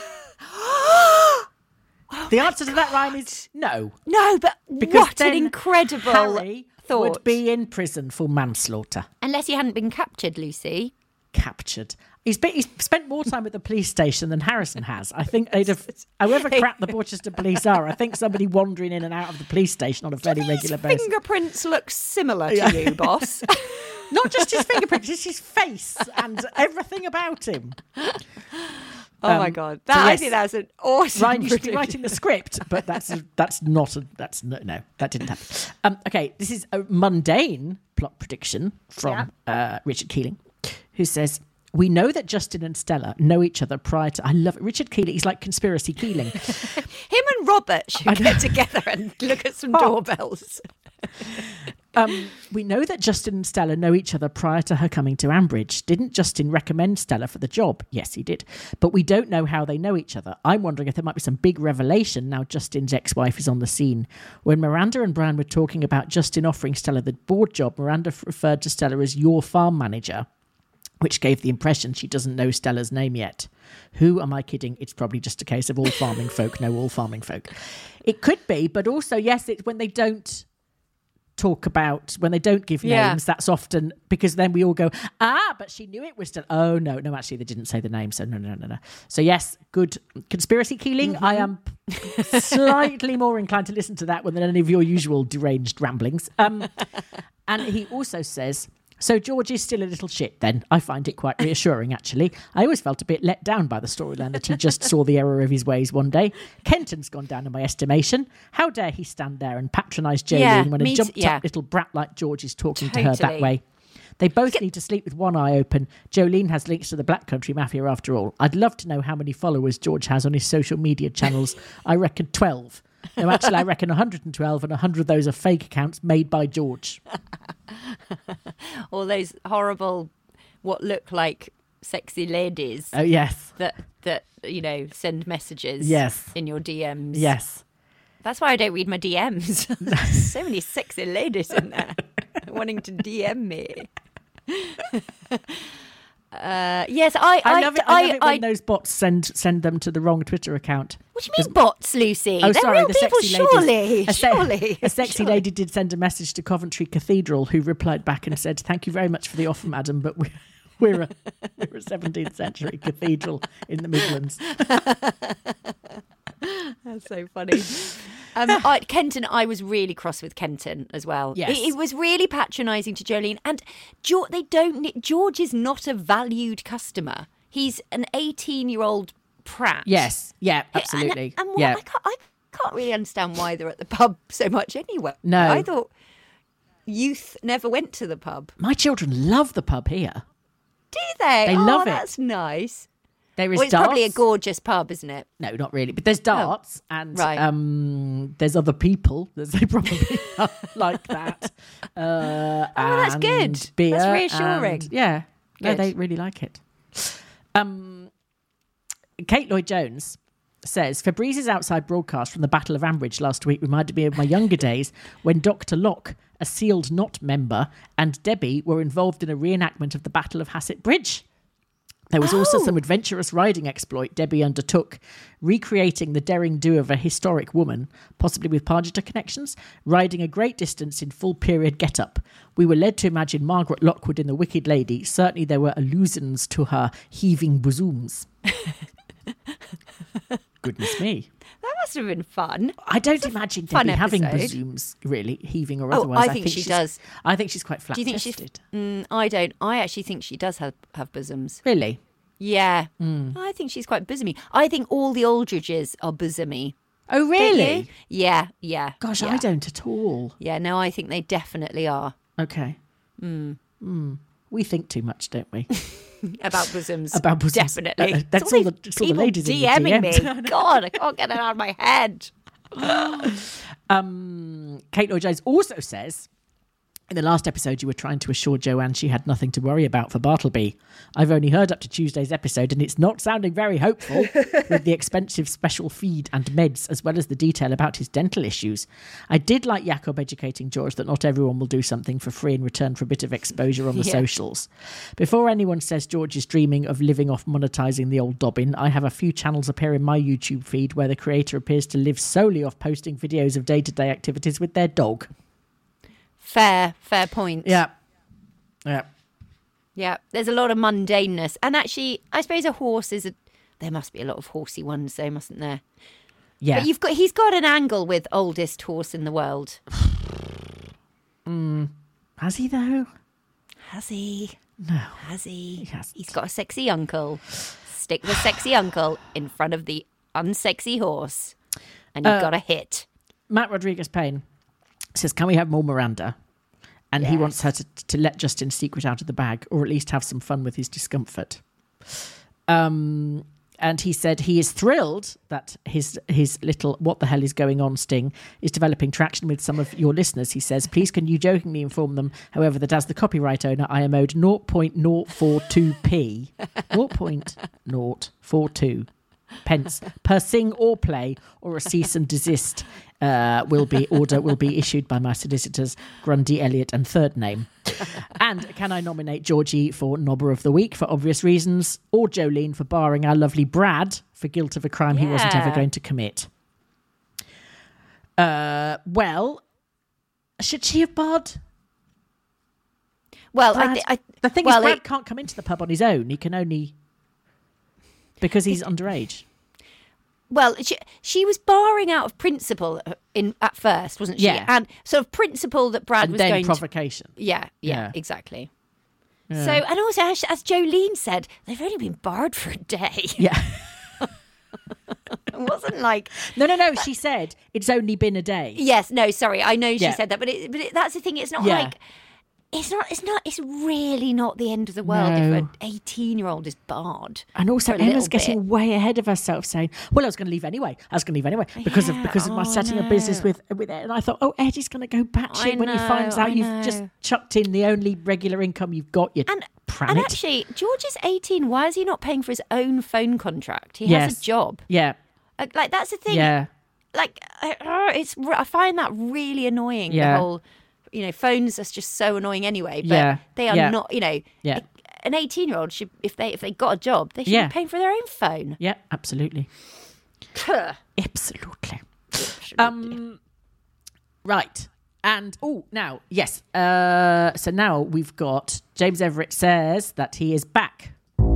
The answer to that, Ryan, is no.
No, but
Because
what an
then
incredible
Harry
thought.
would be in prison for manslaughter.
Unless he hadn't been captured, Lucy.
Captured. He's, been, he's spent more time at the police station than Harrison has. I think they'd have, however crap the Borchester police are, I think somebody wandering in and out of the police station on a fairly regular
His
basis.
fingerprints look similar to
Yeah.
you, boss.
Not just his fingerprints, just his face and everything about him.
Oh my
Um,
God,
so
that I
yes.
think that's an awesome.
Ryan, you should be
prediction.
writing the script, but that's a, that's not a that's no, no that didn't happen. Um, okay, this is a mundane plot prediction from uh, Richard Keeling, who says, "We know that Justin and Stella know each other prior to." I love it. Richard Keeling. He's like conspiracy Keeling.
Him and Robert should get together and look at some
Oh.
doorbells.
Um, we know that Justin and Stella know each other prior to her coming to Ambridge. Didn't Justin recommend Stella for the job? Yes, he did. But we don't know how they know each other. I'm wondering if there might be some big revelation now Justin's ex-wife is on the scene. When Miranda and Brian were talking about Justin offering Stella the board job, Miranda f- referred to Stella as your farm manager, which gave the impression she doesn't know Stella's name yet. Who am I kidding? It's probably just a case of all farming folk know all farming folk. It could be, but also, yes, it's when they don't talk about, when they don't give
Yeah.
names, that's often because then we all go, ah, but she knew it was still, oh no, no, actually they didn't say the name, so no, no, no, no. So yes, good conspiracy Keeling.
Mm-hmm.
I am slightly more inclined to listen to that one than any of your usual deranged ramblings. Um, and he also says, so George is still a little shit then. I find it quite reassuring, actually. I always felt a bit let down by the storyline that he just saw the error of his ways one day. Kenton's gone down in my estimation. How dare he stand there and patronise Jolene
Yeah,
when a
me t-
jumped-up
yeah.
little brat like George is talking to her that
Totally.
way. They both need to sleep with one eye open. Jolene has links to the Black Country Mafia after all. I'd love to know how many followers George has on his social media channels. I reckon twelve. No, actually, I reckon one hundred twelve, and one hundred of those are fake accounts made by George.
All those horrible, what look like sexy ladies
Oh, yes.
that that you know send messages.
Yes.
in your D Ms.
Yes.
That's why I don't read my D Ms. So many sexy ladies in there wanting to D M me. Uh, yes, I, I,
I love it, I love
I,
it when
I-
those bots send send them to the wrong Twitter account.
What do you mean bots, Lucy?
Oh,
They're
sorry,
real
the
people,
sexy
surely.
lady. A, se-
surely.
a sexy
surely.
lady did send a message to Coventry Cathedral, who replied back and said, "Thank you very much for the offer, madam, but we're we're a, we're a seventeenth century cathedral in the Midlands."
That's so funny. Um, I, Kenton, I was really cross with Kenton as well.
Yes.
It, it was really patronising to Jolene. And George, they don't. ne- George is not a valued customer. He's an eighteen-year-old prat.
Yes, yeah,
And-
absolutely.
And, what,
yeah.
I, can't, I can't really understand why they're at the pub so much anyway.
No.
I thought youth never went to the pub.
My children love the pub here.
Do they?
They
oh,
love it.
That's nice.
There is
Well, it's
darts.
probably a gorgeous pub, isn't it?
No, not really. But there's darts and
right.
um, there's other people that they probably are like that. Uh,
Oh, that's
and
good.
Beer
That's reassuring.
and- yeah. No,
Good.
they really like it. Um, Kate Lloyd-Jones says, Fabrice's outside broadcast from the Battle of Ambridge last week reminded me of my younger days when Doctor Locke, a Sealed Knot member, and Debbie were involved in a reenactment of the Battle of Hassett Bridge. There was also
Oh.
some adventurous riding exploit Debbie undertook, recreating the daring do of a historic woman, possibly with Pargeter connections, riding a great distance in full period get-up. We were led to imagine Margaret Lockwood in The Wicked Lady. Certainly there were allusions to her heaving bosoms. Goodness me.
That must have been fun.
I don't imagine
fun
Debbie having
episode.
bosoms, really, heaving or
Oh,
otherwise.
I think she
she's-
does.
I think she's quite
Do you think she's?
flat-chested.
Mm, I don't. I actually think she does have, have bosoms.
Really?
Yeah.
Hmm.
I think she's quite bosomy. I think all the Aldridges are bosomy.
Oh,
Don't
really?
you? Yeah, yeah.
Gosh,
yeah.
I don't at all.
Yeah, no, I think they definitely are.
Okay. Mm. We think too much, don't we?
About bosoms.
About bosoms.
Definitely.
Uh, that's
It's
all
these
the- it's all the
people
ladies in the
DMing
D Ms.
me. God, I can't get it out of my head.
Um, Kate Lloyd-Jones also says, in the last episode, you were trying to assure Joanne she had nothing to worry about for Bartleby. I've only heard up to Tuesday's episode, and it's not sounding very hopeful with the expensive special feed and meds, as well as the detail about his dental issues. I did like Jacob educating George that not everyone will do something for free in return for a bit of exposure on the
Yeah.
socials. Before anyone says George is dreaming of living off monetising the old Dobbin, I have a few channels appear in my YouTube feed where the creator appears to live solely off posting videos of day-to-day activities with their dog.
Fair, fair point.
Yeah. Yeah.
Yeah, there's a lot of mundaneness. And actually, I suppose a horse is a... There must be a lot of horsey ones, though, mustn't there?
Yeah.
But you've got he's got an angle with oldest horse in the world.
Mm. Has he, though?
Has he?
No.
Has he?
He hasn't.
He's got a sexy uncle. Stick the sexy uncle in front of the unsexy horse, and you've
Uh,
got a hit.
Matt Rodriguez-Payne says, can we have more Miranda? And he
Yes.
wants her to, to let Justin's secret out of the bag, or at least have some fun with his discomfort. Um, and he said he is thrilled that his his little what the hell is going on sting is developing traction with some of your listeners. He says, please can you jokingly inform them, however, that as the copyright owner, I am owed zero point zero four two p, zero point zero four two pence per sing or play, or a cease and desist uh, will be order will be issued by my solicitors Grundy, Elliott and third name. And can I nominate Georgie for Nobber of the Week for obvious reasons, or Jolene for barring our lovely Brad for guilt of a crime he wasn't ever
Yeah.
going to commit? Uh, well, should she have barred
Well, I,
Brad?
th- I
the thing
well,
is, Brad
it-
can't come into the pub on his own. He can only because he's underage.
Well, she, she was barring out of principle in at first, wasn't she?
Yeah.
And sort of principle that Brad
And
was
then
going
provocation.
to. Yeah, yeah,
Yeah.
exactly.
Yeah.
So, and also, as, as Jolene said, they've only been barred for a day.
Yeah.
It wasn't like.
No, no, no. She said it's only been a day.
Yes, no, sorry, I know she
Yeah.
said that, but it, but it, that's the thing. It's not
Yeah.
like. It's not. It's not. It's really not the end of the world if
No.
an eighteen-year-old is barred.
And also,
for a
Emma's
little
getting
bit.
way ahead of herself, saying, "Well, I was going to leave anyway. I was going to leave anyway because of
Yeah,
because of my
oh,
setting a business
no.
with with Ed." And I thought, "Oh, Eddie's going to go batshit
I
when he finds
know,
out
I
you've just
know.
chucked in the only regular income you've got." You
And,
pram
and
it.
actually, George is eighteen. Why is he not paying for his own phone contract? He
Yes.
has a job.
Yeah,
Like, like, that's the thing.
yeah,
Like uh, uh, it's. r- I find that really annoying.
Yeah.
The whole, you know, phones are just so annoying anyway. But
Yeah,
they are
yeah.
not. You know,
Yeah.
an eighteen-year-old should, if they if they got a job, they should
Yeah.
be paying for their own phone.
yeah. Absolutely,
Tuh.
absolutely. Um, right. And oh, now yes. Uh, so now we've got James Everett says that he is back.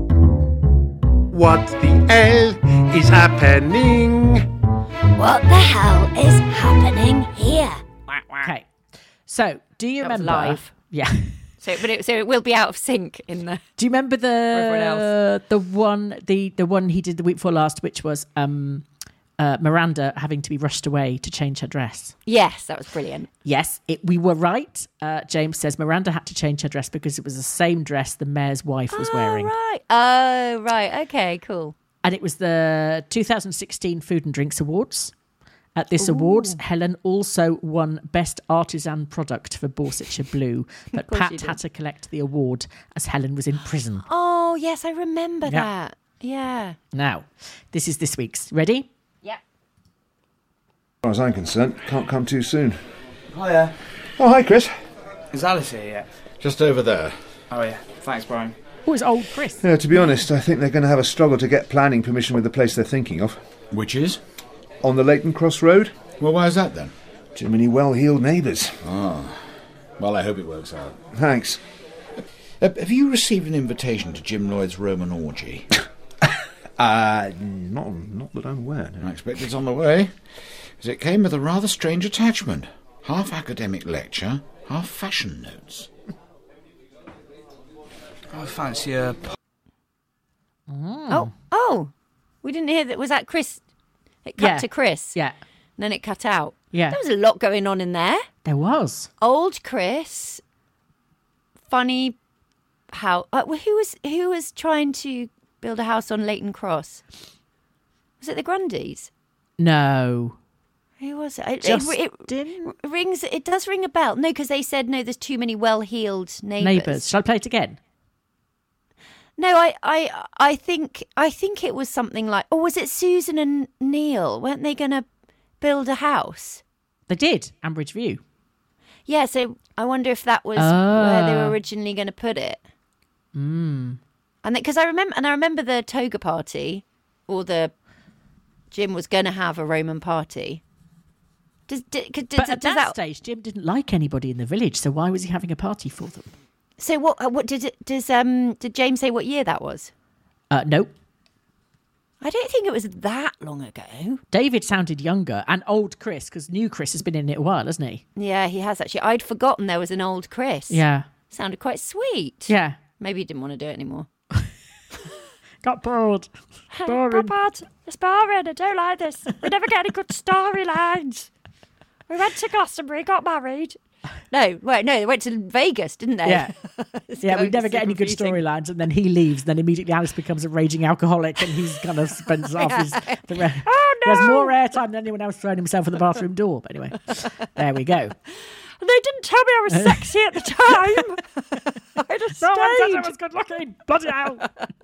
What the hell is happening?
What the hell is happening here?
Okay. So, do you
That was
remember?
live.
Yeah.
So, but it, so it will be out of sync in the.
Do you remember
everyone
the
else.
the one the the one he did the week before last, which was um uh, Miranda having to be rushed away to change her dress.
Yes, that was brilliant.
Yes, it, we were right. Uh, James says Miranda had to change her dress because it was the same dress the mayor's wife was
oh,
wearing.
Right. Oh, right. Okay, cool.
And it was the two thousand sixteen Food and Drinks Awards. At this Ooh. awards, Helen also won Best Artisan Product for Borsetshire Blue, but Pat had to collect the award as Helen was in prison.
Oh, yes, I remember
yeah.
that. Yeah.
Now, this is this week's. Ready?
Yeah.
As far as I'm concerned, can't come too soon.
Hiya.
Oh, hi, Chris.
Is Alice here yet?
Just over there.
Oh, yeah. Thanks, Brian.
Oh, it's old Chris.
Yeah, to be honest, I think they're going to have a struggle to get planning permission with the place they're thinking of.
Which is?
On the Leighton Cross Road.
Well, why is that then?
Too many well-heeled neighbours.
Ah. Well, I hope it works out.
Thanks.
Uh, have you received an invitation to Jim Lloyd's Roman orgy?
uh, not, not that I'm aware. No.
I expect it's on the way, as it came with a rather strange attachment. Half academic lecture, half fashion notes.
I fancy a...
Mm. Oh, oh. We didn't hear that. Was that Chris? It cut
yeah.
to Chris.
Yeah.
And then it cut out.
Yeah.
There was a lot going on in there.
There was.
Old Chris. Funny how... Uh, who was who was trying to build a house on Leighton Cross? Was it the Grundys?
No.
Who was it? It,
Justin?
it, it rings. It does ring a bell. No, because they said, no, there's too many well-heeled neighbours.
Neighbours. Shall I play it again?
No, I, I, I think, I think it was something like, or was it Susan and Neil? Weren't they going to build a house?
They did. Ambridge View.
Yeah, so I wonder if that was
Ah.
where they were originally going to put it.
Mm.
And because I remember, and I remember the toga party, or the Jim was going to have a Roman party. Does, does, does,
But at
does
that,
that
stage, Jim didn't like anybody in the village, so why was he having a party for them?
So what? What did it? Does um? Did James say what year that was?
Uh, no.
I don't think it was that long ago.
David sounded younger, and old Chris, because new Chris has been in it a while, hasn't he?
Yeah, he has actually. I'd forgotten there was an old Chris.
Yeah.
Sounded quite sweet.
Yeah.
Maybe he didn't want to do it anymore.
Got bored.
Boring. Papa, it's boring. I don't like this. We never get any good storylines. We went to Glastonbury, got married.
No, wait, no, they went to Vegas, didn't they?
Yeah. Yeah, we never get any good storylines, and then he leaves, and then immediately Alice becomes a raging alcoholic, and he's kind of spends half his... The re-
oh, no!
He has more airtime than anyone else throwing himself in the bathroom door. But anyway, there we go.
They didn't tell me I was sexy at the time. I'd have
No one said
stayed.
I was good looking. Bloody hell.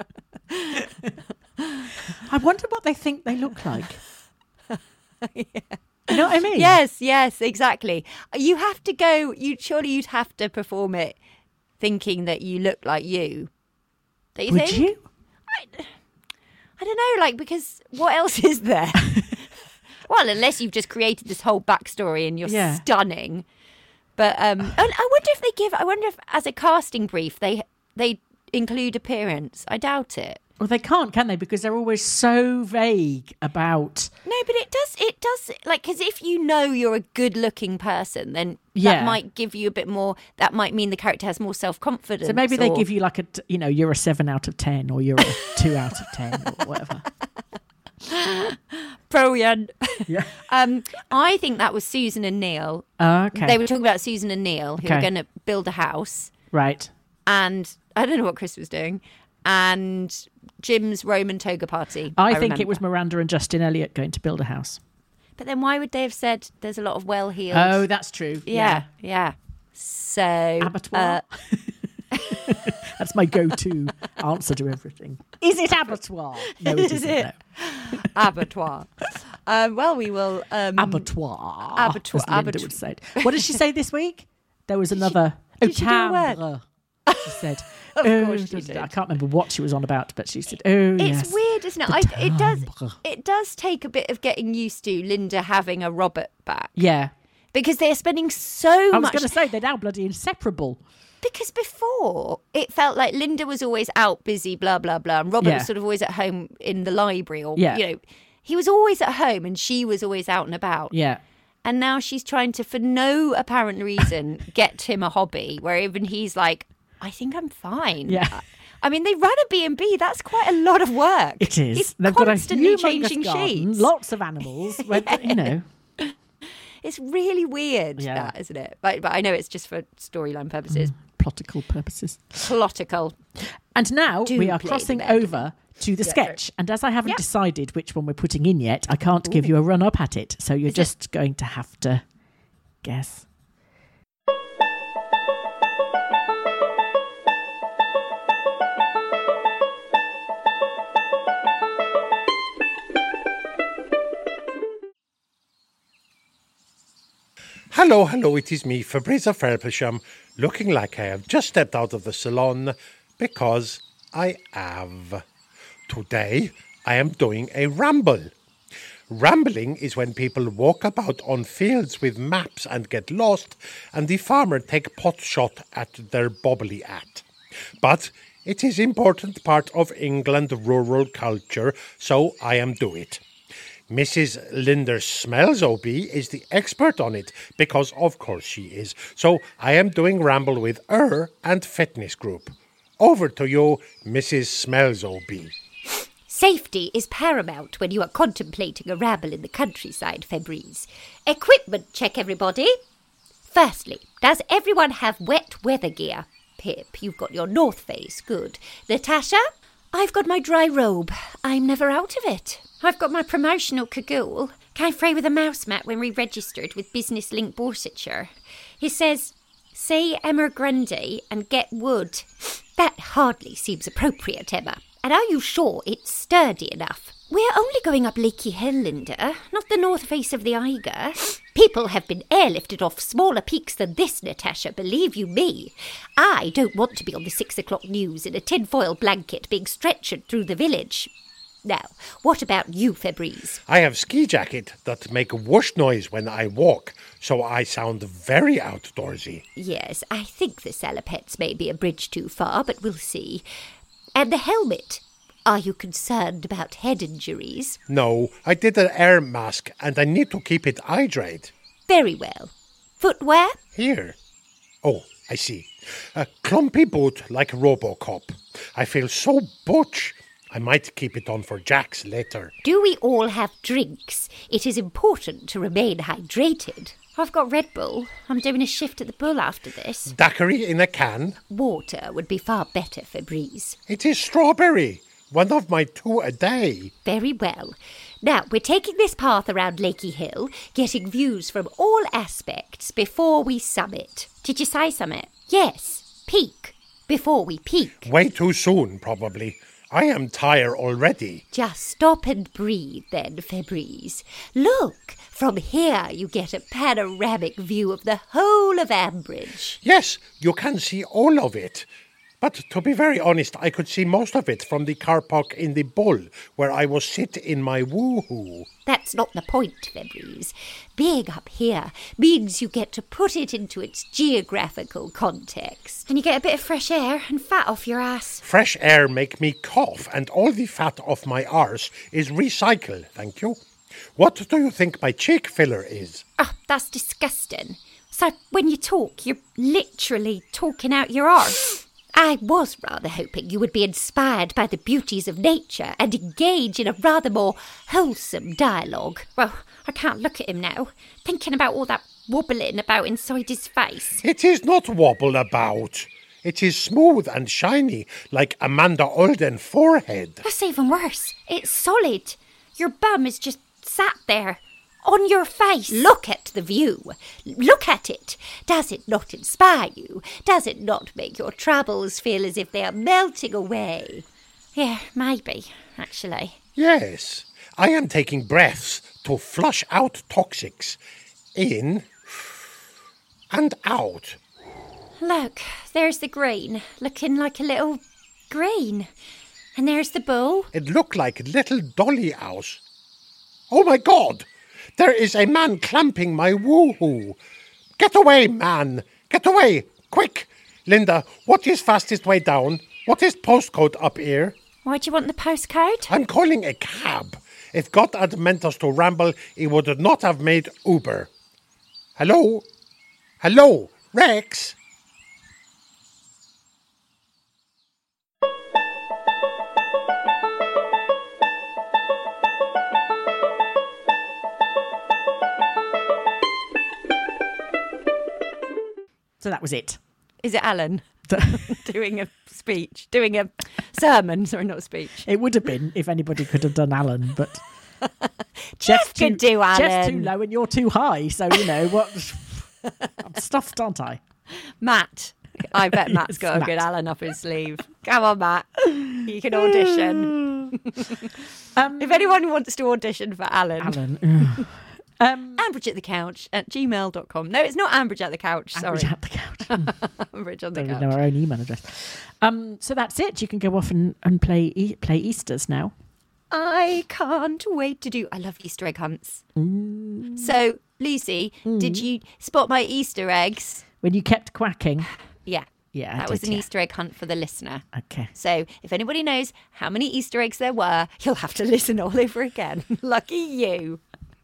I wonder what they think they look like.
Yeah.
You know what I mean?
Yes, yes, exactly. You have to go, you surely you'd have to perform it thinking that you look like you. Don't you
Would
think?
you?
I, I don't know, like, because what else is there? Well, unless you've just created this whole backstory and you're
Yeah.
stunning. But um, and I wonder if they give, I wonder if as a casting brief, they they include appearance. I doubt it.
Well, they can't, can they? Because they're always so vague about...
No, but it does, it does, like, because if you know you're a good-looking person, then
Yeah.
that might give you a bit more, that might mean the character has more self-confidence.
So maybe they
or-
give you like a, t- you know, you're a seven out of ten, or you're a two out of ten, or whatever.
Brilliant.
Yeah.
um, I think that was Susan and Neil.
Oh, okay.
They were talking about Susan and Neil, who
Okay.
were going to build a house.
Right.
And I don't know what Chris was doing. And Jim's Roman toga party.
I,
I
think
remember.
it was Miranda and Justin Elliott going to build a house.
But then why would they have said there's a lot of well-heeled...
Oh, that's true.
Yeah, yeah. So...
Abattoir.
uh,
That's my go-to answer to everything. Is it abattoir? No, it
Is
isn't.
it?
No.
Abattoir. Um, well, we will... Um,
Abattoir.
Abattoir.
As Linda
abattoir.
would say it. What did she say this week? There was another...
did she do a word?
timbre, she said.
Of
oh,
course she did.
I can't remember what she was on about, but she said, oh,
It's
yes.
weird, isn't it?
the
I, it does.
timbre.
It does take a bit of getting used to Linda having a Robert back
Yeah.
because they're spending so
I was
much.
going to say, they're now bloody inseparable.
Because before it felt like Linda was always out busy, blah blah blah, and Robert
Yeah.
was sort of always at home in the library, or
Yeah.
you know, he was always at home and she was always out and about.
Yeah.
And now she's trying to, for no apparent reason, get him a hobby where even he's like, I think I'm fine.
Yeah.
I, I mean, they run a B and B. That's quite a lot of work.
It is.
He's
They've
constantly
got a humongous
changing
garden,
sheets.
lots of animals. Where, you know.
It's really weird,
Yeah.
that, isn't it? But, but I know it's just for storyline purposes.
Plotical purposes.
Plotical.
And now
Do
we are
play
crossing
the bed.
over to the
Yeah,
sketch. And as I haven't
Yep.
decided which one we're putting in yet, I can't give you a run up at it. So you're
Is it-
just going to have to guess.
Hello, hello, it is me, Fabrizio Fairplesham, looking like I have just stepped out of the salon, because I have. Today, I am doing a ramble. Rambling is when people walk about on fields with maps and get lost, and the farmer take pot shot at their bobbly at. But it is important part of England rural culture, so I am do it. Missus Linda Smells-O-B is the expert on it, because of course she is. So I am doing ramble with her and fitness group. Over to you, Missus Smells-O-B.
Safety is paramount when you are contemplating a ramble in the countryside, Febreze. Equipment check, everybody. Firstly, does everyone have wet weather gear? Pip, you've got your North Face, good. Natasha? I've got my dry robe. I'm never out of it. I've got my promotional cagoule. Came free with a mouse mat when we registered with Business Link Borsetshire. He says, see Emma Grundy and get wood. That hardly seems appropriate, Emma. And are you sure it's sturdy enough? We're only going up Lakey Hill, Linda, not the north face of the Eiger. People have been airlifted off smaller peaks than this, Natasha, believe you me. I don't want to be on the six o'clock news in a tinfoil blanket being stretchered through the village. Now, what about you, Febreze?
I have ski jacket that make whoosh noise when I walk, so I sound very outdoorsy.
Yes, I think the salopettes may be a bridge too far, but we'll see. And the helmet? Are you concerned about head injuries?
No, I did an air mask and I need to keep it hydrated.
Very well. Footwear?
Here. Oh, I see. A clumpy boot like Robocop. I feel so butch. I might keep it on for Jax later.
Do we all have drinks? It is important to remain hydrated. I've got Red Bull. I'm doing a shift at the Bull after this.
Daiquiri in a can?
Water would be far better, Febreze.
It is strawberry. One of my two a day.
Very well. Now, we're taking this path around Lakey Hill, getting views from all aspects before we summit. Did you say summit? Yes, peak. Before we peak.
Way too soon, probably. I am tired already.
Just stop and breathe then, Febreze. Look, from here you get a panoramic view of the whole of Ambridge.
Yes, you can see all of it. But to be very honest, I could see most of it from the car park in the Bull, where I was sit in my woohoo.
That's not the point, Febreze. Being up here means you get to put it into its geographical context. And you get a bit of fresh air and fat off your ass.
Fresh air make me cough, and all the fat off my arse is recycled, thank you. What do you think my cheek filler is?
Oh, that's disgusting. So when you talk, you're literally talking out your arse. I was rather hoping you would be inspired by the beauties of nature and engage in a rather more wholesome dialogue. Well, I can't look at him now, thinking about all that wobbling about inside his face.
It is not wobble about. It is smooth and shiny, like Amanda Olden forehead.
That's even worse. It's solid. Your bum is just sat there. On your face. Look at the view. Look at it. Does it not inspire you? Does it not make your troubles feel as if they are melting away? Yeah, maybe, actually.
Yes, I am taking breaths to flush out toxics. In and out.
Look, there's the green, looking like a little green. And there's the bull.
It looked like little dolly house. Oh my God! There is a man clamping my woohoo. Get away, man. Get away. Quick. Linda, what is fastest way down? What is postcode up here?
Why do you want the postcode?
I'm calling a cab. If God had meant us to ramble, he would not have made Uber. Hello? Hello? Rex?
So that was it.
Is it Alan doing a speech, doing a sermon? Sorry, not a speech.
It would have been if anybody could have done Alan, but
Jeff
too,
could do Alan.
Jeff's too low and you're too high, so you know what? I'm stuffed, aren't I?
Matt. I bet Matt's
Yes,
got a
Matt.
good Alan up his sleeve. Come on, Matt. You can audition.
um,
if anyone wants to audition for Alan.
Alan. Um,
Ambridge at the couch at gmail dot com. No, it's not Ambridge at the couch. Sorry.
Ambridge at the couch.
Ambridge on the
Don't
couch.
even know our own email address. Um, so that's it. You can go off and, and play e- play Easters now.
I can't wait to do. I love Easter egg hunts.
Mm.
So, Lucy,
Mm.
did you spot my Easter eggs?
When you kept quacking.
Yeah.
Yeah, I
That was
did,
an
yeah.
Easter egg hunt for the listener.
Okay.
So, if anybody knows how many Easter eggs there were, you'll have to listen all over again. Lucky you.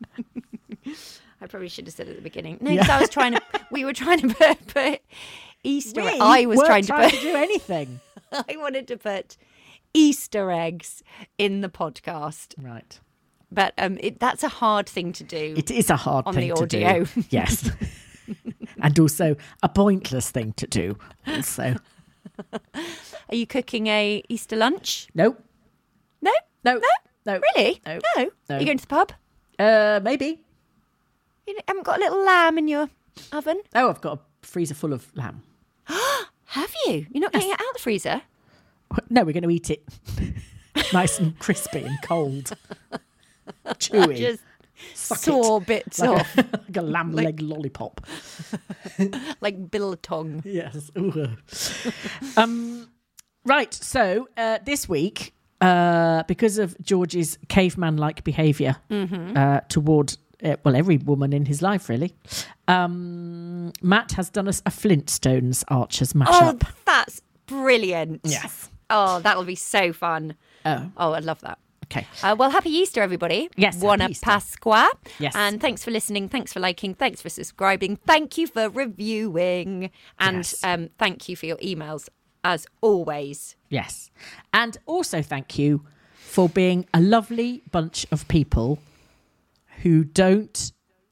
I probably should have said at the beginning. No, because
Yeah.
I was trying to. We were trying to put, put Easter.
We
egg- I was
weren't
trying to
trying
put.
to do anything.
I wanted to put Easter eggs in the podcast,
Right.
but um, it, that's a hard thing to do.
It is a hard
on
thing
the
to
audio.
do. Yes. And also a pointless thing to do. Also.
Are you cooking a Easter lunch?
Nope.
No,
No.
no,
No.
really,
No.
no.
No.
Are you going to the pub?
Uh, maybe.
You haven't got a little lamb in your oven?
Oh, I've got a freezer full of lamb.
Have you? You're not getting it out of the freezer?
No, we're going to eat it nice and crispy and cold. Chewy.
Just
Suck
saw
it.
bits
like
off.
A, like a lamb
Like-
leg lollipop.
Like biltong.
Yes. Ooh. um, right. So uh, this week, uh, because of George's caveman-like behaviour
Mhm.
uh, toward, uh, well, every woman in his life, really, um, Matt has done us a Flintstones Archers
Oh,
mashup.
that's brilliant.
Yes.
Oh, that'll be so fun.
Oh.
Oh, I'd love that.
Okay.
Uh, well, happy Easter, everybody.
Yes, happy
Buona
Easter.
Pasqua.
Yes.
And thanks for listening. Thanks for liking. Thanks for subscribing. Thank you for reviewing. And
Yes.
um, thank you for your emails, as always.
Yes. And also thank you for being a lovely bunch of people who don't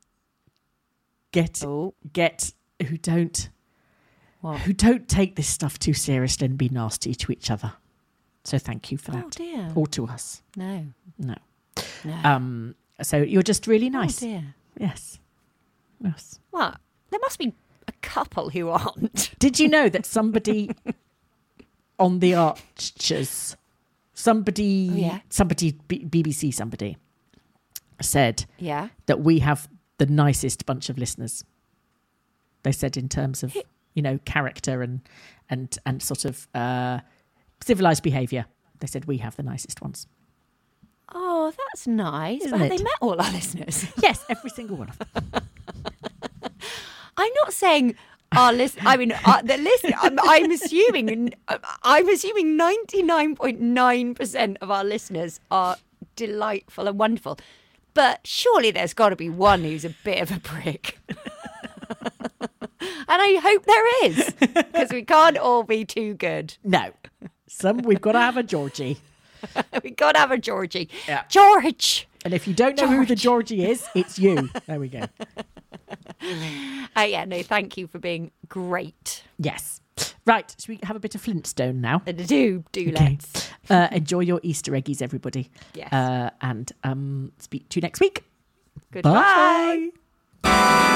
get
Oh.
get who don't
What?
who don't take this stuff too seriously and be nasty to each other. So thank you for that.
Oh, dear.
Or to us.
No.
No.
No.
Um so you're just really nice.
Oh, dear.
Yes. Yes.
What? There must be a couple who aren't.
Did you know that somebody on the Archers, somebody,
Oh, yeah?
somebody, B- BBC somebody said
Yeah.
that we have the nicest bunch of listeners. They said in terms of, you know, character and and and sort of uh, civilized behaviour. They said we have the nicest ones.
Oh, that's nice.
Isn't
But have
it?
they met all our listeners?
Yes, every single one of them.
I'm not saying our list. I mean, uh, the list. I'm, I'm assuming. I'm assuming ninety-nine point nine percent of our listeners are delightful and wonderful. But surely there's got to be one who's a bit of a prick. And I hope there is, because we can't all be too good.
No, some we've got to have a Georgie.
We've got to have a Georgie.
Yeah.
George.
And if you don't know who the Georgie is, it's you. There we go.
Uh, yeah, no, thank you for being great.
Yes. Right, should we have a bit of Flintstone now?
Uh, Do, do
Okay.
let's.
Uh, enjoy your Easter eggies, everybody.
Yes.
Uh, and um, speak to you next week.
Goodbye.
Bye.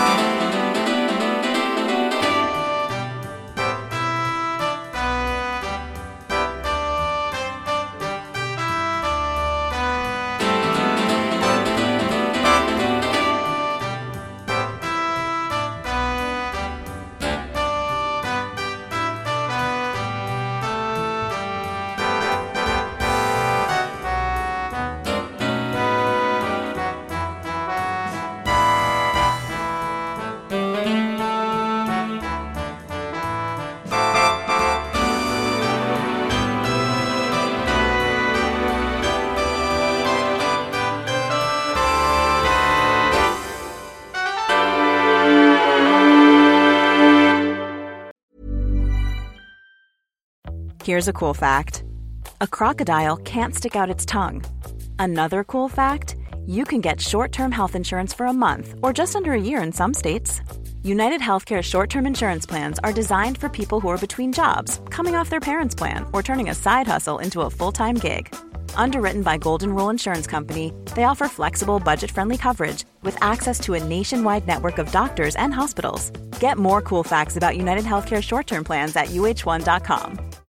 Here's a cool fact. A crocodile can't stick out its tongue. Another cool fact, you can get short-term health insurance for a month or just under a year in some states. United Healthcare short-term insurance plans are designed for people who are between jobs, coming off their parents' plan, or turning a side hustle into a full-time gig. Underwritten by Golden Rule Insurance Company, they offer flexible, budget-friendly coverage with access to a nationwide network of doctors and hospitals. Get more cool facts about United Healthcare short-term plans at U H one dot com.